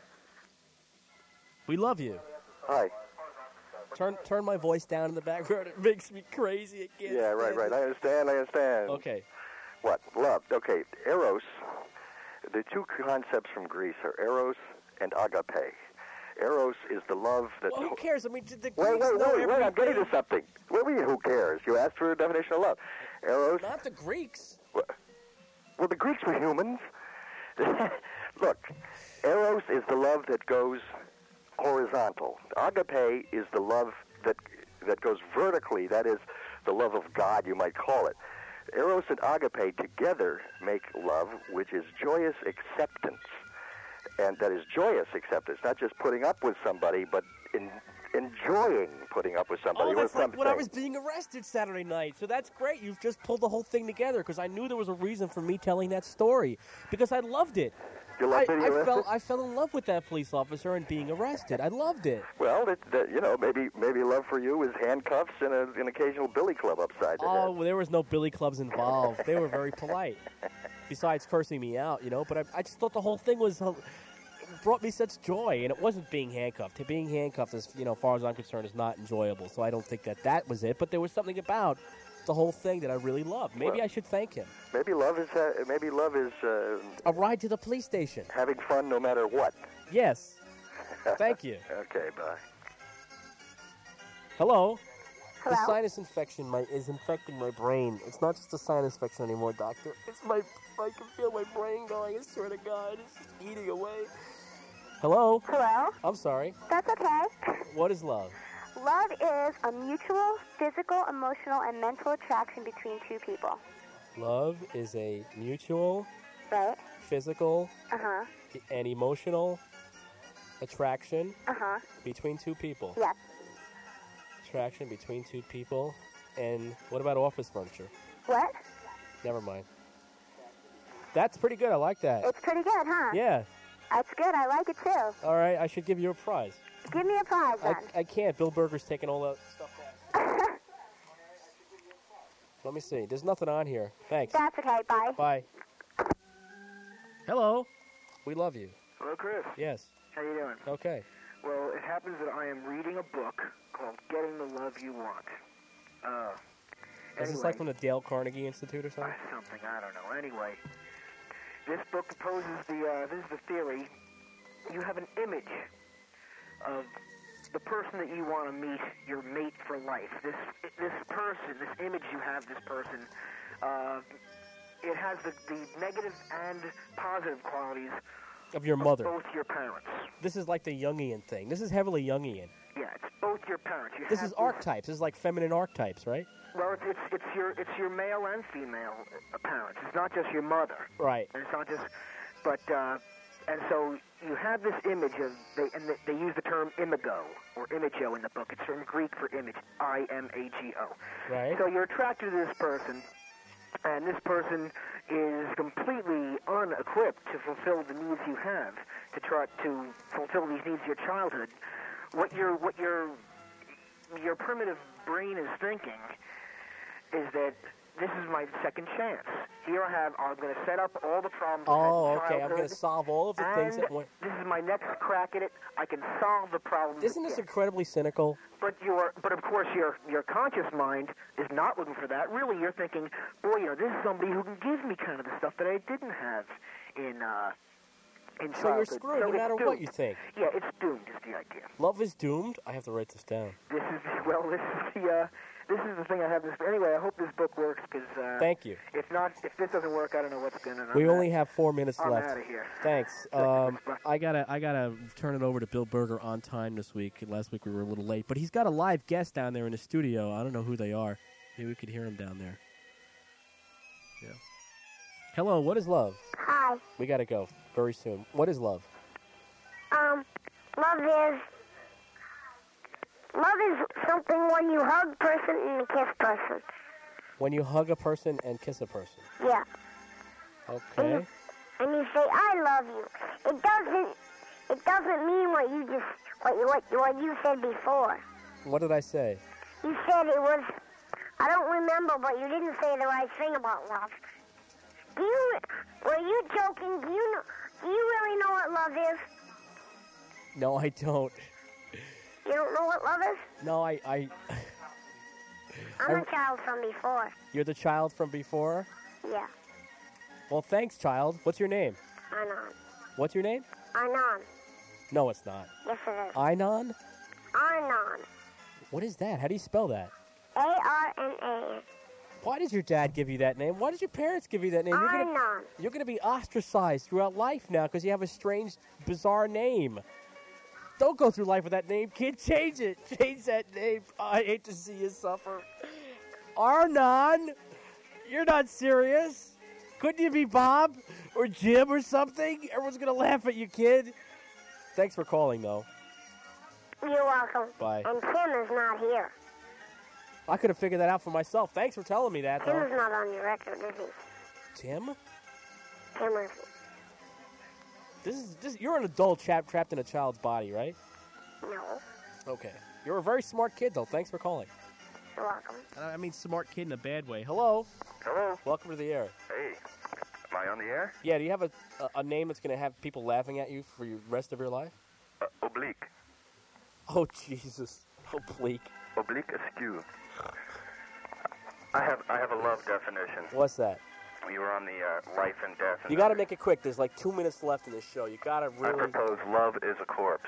We love you. Hi. Turn turn my voice down in the background. It makes me crazy again. Yeah, right, right. I understand, I understand. Okay. What? Love. Okay, Eros. The two concepts from Greece are Eros and agape. Eros is the love that... Well, who cares? I mean, the Greeks Wait, wait, know wait, wait, I'm getting everything. to something. What do you mean, who cares? You asked for a definition of love. Eros... Not the Greeks. Well, well the Greeks were humans. Look, Eros is the love that goes horizontal. Agape is the love that that goes vertically. That is the love of God, you might call it. Eros and agape together make love, which is joyous acceptance. And that is joyous acceptance, not just putting up with somebody, but in, enjoying putting up with somebody Oh, or that's like something. when I was being arrested Saturday night. So that's great. You've just pulled the whole thing together because I knew there was a reason for me telling that story because I loved it. You loved I, being I arrested? fell, I fell in love with that police officer and being arrested. I loved it. Well, that, that, you know, maybe maybe love for you is handcuffs and a, an occasional billy club upside the head. Oh, well, there was no billy clubs involved. They were very polite. Besides cursing me out, you know. But I, I just thought the whole thing was it brought me such joy, and it wasn't being handcuffed. Being handcuffed, is, you know, as far as I'm concerned, is not enjoyable. So I don't think that that was it. But there was something about the whole thing that I really loved. Maybe Well, I should thank him. Maybe love is uh, maybe love is uh, A ride to the police station. having fun no matter what. Yes. Thank you. Okay, bye. Hello. The Hello? sinus infection my, is infecting my brain. It's not just a sinus infection anymore, doctor. It's my, I can feel my brain going. I swear to God, it's just eating away. Hello? Hello? I'm sorry. That's okay. What is love? Love is a mutual physical, emotional, and mental attraction between two people. Love is a mutual, Right? physical, Uh-huh. and emotional attraction Uh-huh. between two people. Yes. Attraction between two people. And what about office furniture? What? Never mind. That's pretty good. I like that. It's pretty good, huh? Yeah. That's good. I like it too. All right. I should give you a prize. Give me a prize then. I, I can't. Bill Berger's taking all that stuff back. Let me see. There's nothing on here. Thanks. That's okay. Bye. Bye. Hello. We love you. Hello, Chris. Yes. How you doing? Okay. Well, it happens that I am reading a book called Getting the Love You Want. Uh, Is this anyway, like from the Dale Carnegie Institute or something? something, I don't know. Anyway, this book proposes the, uh, this is the theory. You have an image of the person that you want to meet, your mate for life. This this person, this image you have, this person, uh, it has the, the negative and positive qualities Of your mother. both your parents. This is like the Jungian thing. This is heavily Jungian. Yeah, it's both your parents. You This have is archetypes. This is like feminine archetypes, right? Well, it's, it's it's your it's your male and female uh, parents. It's not just your mother. Right. And it's not just, but uh, and so you have this image of they and they, they use the term imago or imago in the book. It's from Greek for image, I M A G O. Right. So you're attracted to this person, and this person is completely unequipped to fulfill the needs you have, to try to fulfill these needs of your childhood. What your what your your primitive brain is thinking is that this is my second chance. Here I have, I'm going to set up all the problems I had in Oh, okay. I'm childhood, going to solve all of the things and that went. this is my next crack at it. I can solve the problems. Isn't this incredibly cynical? But your, but of course, your your conscious mind is not looking for that. Really, you're thinking, boy, you know, this is somebody who can give me kind of the stuff that I didn't have in uh, in So you're childhood. screwed So no it's matter what doomed. you think. Yeah, it's doomed. Is the idea. Love is doomed? I have to write this down. This is well, this is the uh, this is the thing I have. This anyway. I hope this book works because uh, Thank you. If not, if this doesn't work, I don't know what's gonna. We only have four minutes I'm left. outta here. Thanks. Um, I gotta, I gotta turn it over to Bill Berger on time this week. Last week we were a little late, but he's got a live guest down there in the studio. I don't know who they are. Maybe we could hear him down there. Yeah. Hello. What is love? Hi. We gotta go very soon. What is love? Um, love is love is something when you hug person and kiss person. When you hug a person and kiss a person. Yeah. Okay. And you say I love you. It doesn't it doesn't mean what you just what you what, what you said before. What did I say? You said it was I don't remember, but you didn't say the right thing about love. Do you were you joking? Do you know do you really know what love is? No, I don't. You don't know what love is? No, I, I. I'm I- a child from before. You're the child from before? Yeah. Well, thanks, child. What's your name? Anon. What's your name? Anon. No, it's not. Yes, it is. Einon? Arnon. What is that? How do you spell that? A R N A N. Why does your dad give you that name? Why did your parents give you that name? You're gonna, Arnon. you're gonna be ostracized throughout life now because you have a strange, bizarre name. Don't go through life with that name, kid. Change it. Change that name. Oh, I hate to see you suffer. Arnon, you're not serious. Couldn't you be Bob or Jim or something? Everyone's gonna laugh at you, kid. Thanks for calling, though. You're welcome. Bye. And Tim is not here. I could have figured that out for myself. Thanks for telling me that, Tim though. is not on your record, is he? Tim? Tim is. This is this. You're an adult chap trapped in a child's body, right? No. Okay. You're a very smart kid, though. Thanks for calling. You're welcome. I mean smart kid in a bad way. Hello. Hello. Welcome to the air. Hey. Am I on the air? Yeah, do you have a, a, a name that's going to have people laughing at you for the rest of your life? Uh, oblique. Oh, Jesus. Oblique. Oblique askew. I have I have a love definition. What's that? We were on the uh, life and death. And You got to make it quick. There's like two minutes left in this show. You got to I really... propose love is a corpse.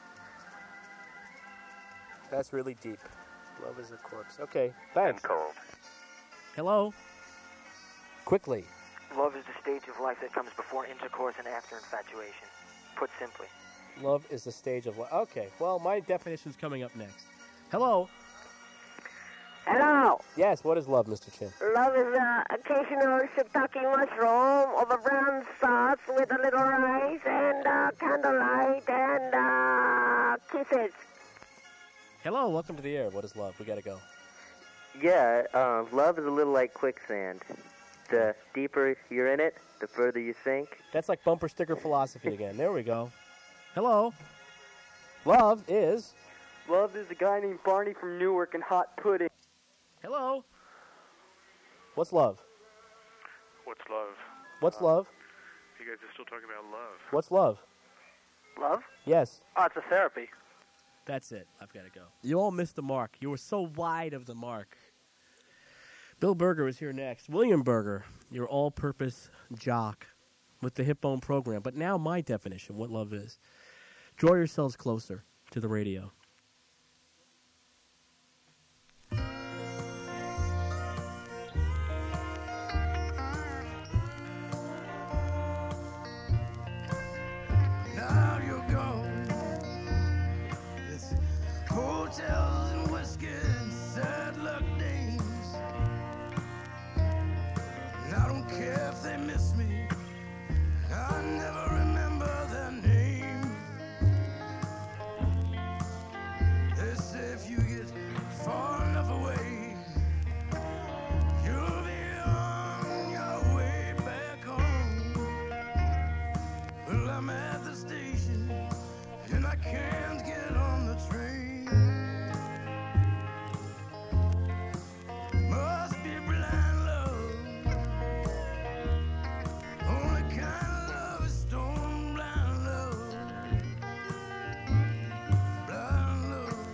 That's really deep. Love is a corpse. Okay, thanks. And cold. Hello. Quickly. Love is the stage of life that comes before intercourse and after infatuation. Put simply. Love is the stage of life. Okay, well, my definition's coming up next. Hello. Hello. Yes, what is love, Mister Chin? Love is uh, occasional shiitake mushroom over brown sauce with a little rice and uh, candlelight and uh, kisses. Hello, welcome to the air. What is love? We got to go. Yeah, uh, love is a little like quicksand. The deeper you're in it, the further you sink. That's like bumper sticker philosophy again. There we go. Hello. Love is... Love is a guy named Barney from Newark and hot pudding. Hello. What's love? What's love? What's love? You guys are still talking about love. What's love? Love? Yes. Oh, it's a therapy. That's it. I've got to go. You all missed the mark. You were so wide of the mark. Bill Berger is here next. William Berger, your all-purpose jock with the Hip Bone program. But now my definition, what love is. Draw yourselves closer to the radio. Now you're gone. It's hotels and whiskey and sad luck days. And I don't care if they miss me. I never remember their name. They say if you get far enough away, you'll be on your way back home. Well, I'm at the station and I can't get on the train. Must be blind love. Only kind of love is stone blind love. Blind love.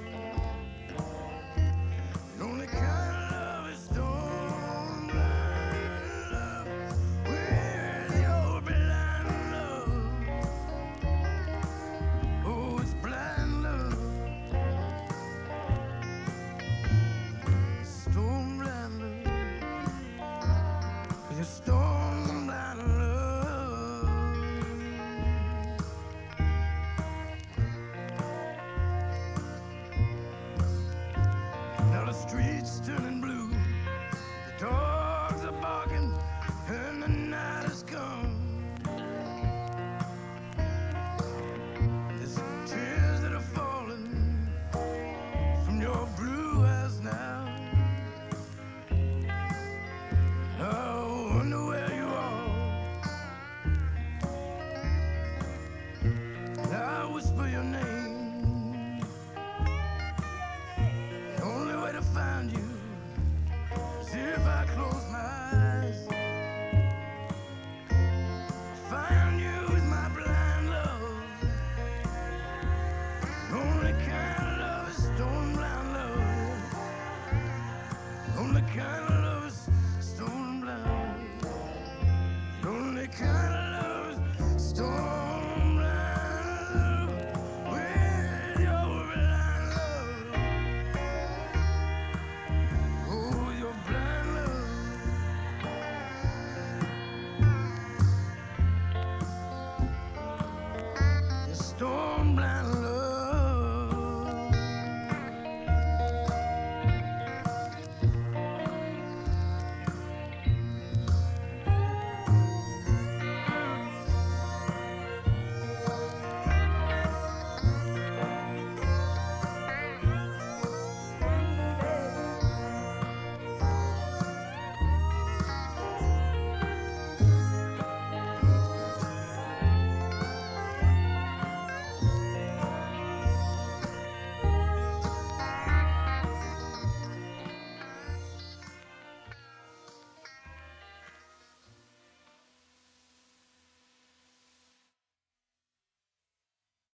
The only kind of love is stone blind love. Where's your blind love? Oh, it's blind love. Stone blind love. It's stone blind love. Now the streets turning blue. The dogs are barking and the night has come. There's tears that are falling from your blue eyes now. I wonder where you are. I whisper your name. The only way to find you is if I close my eyes. Find you with my blind love. The only kind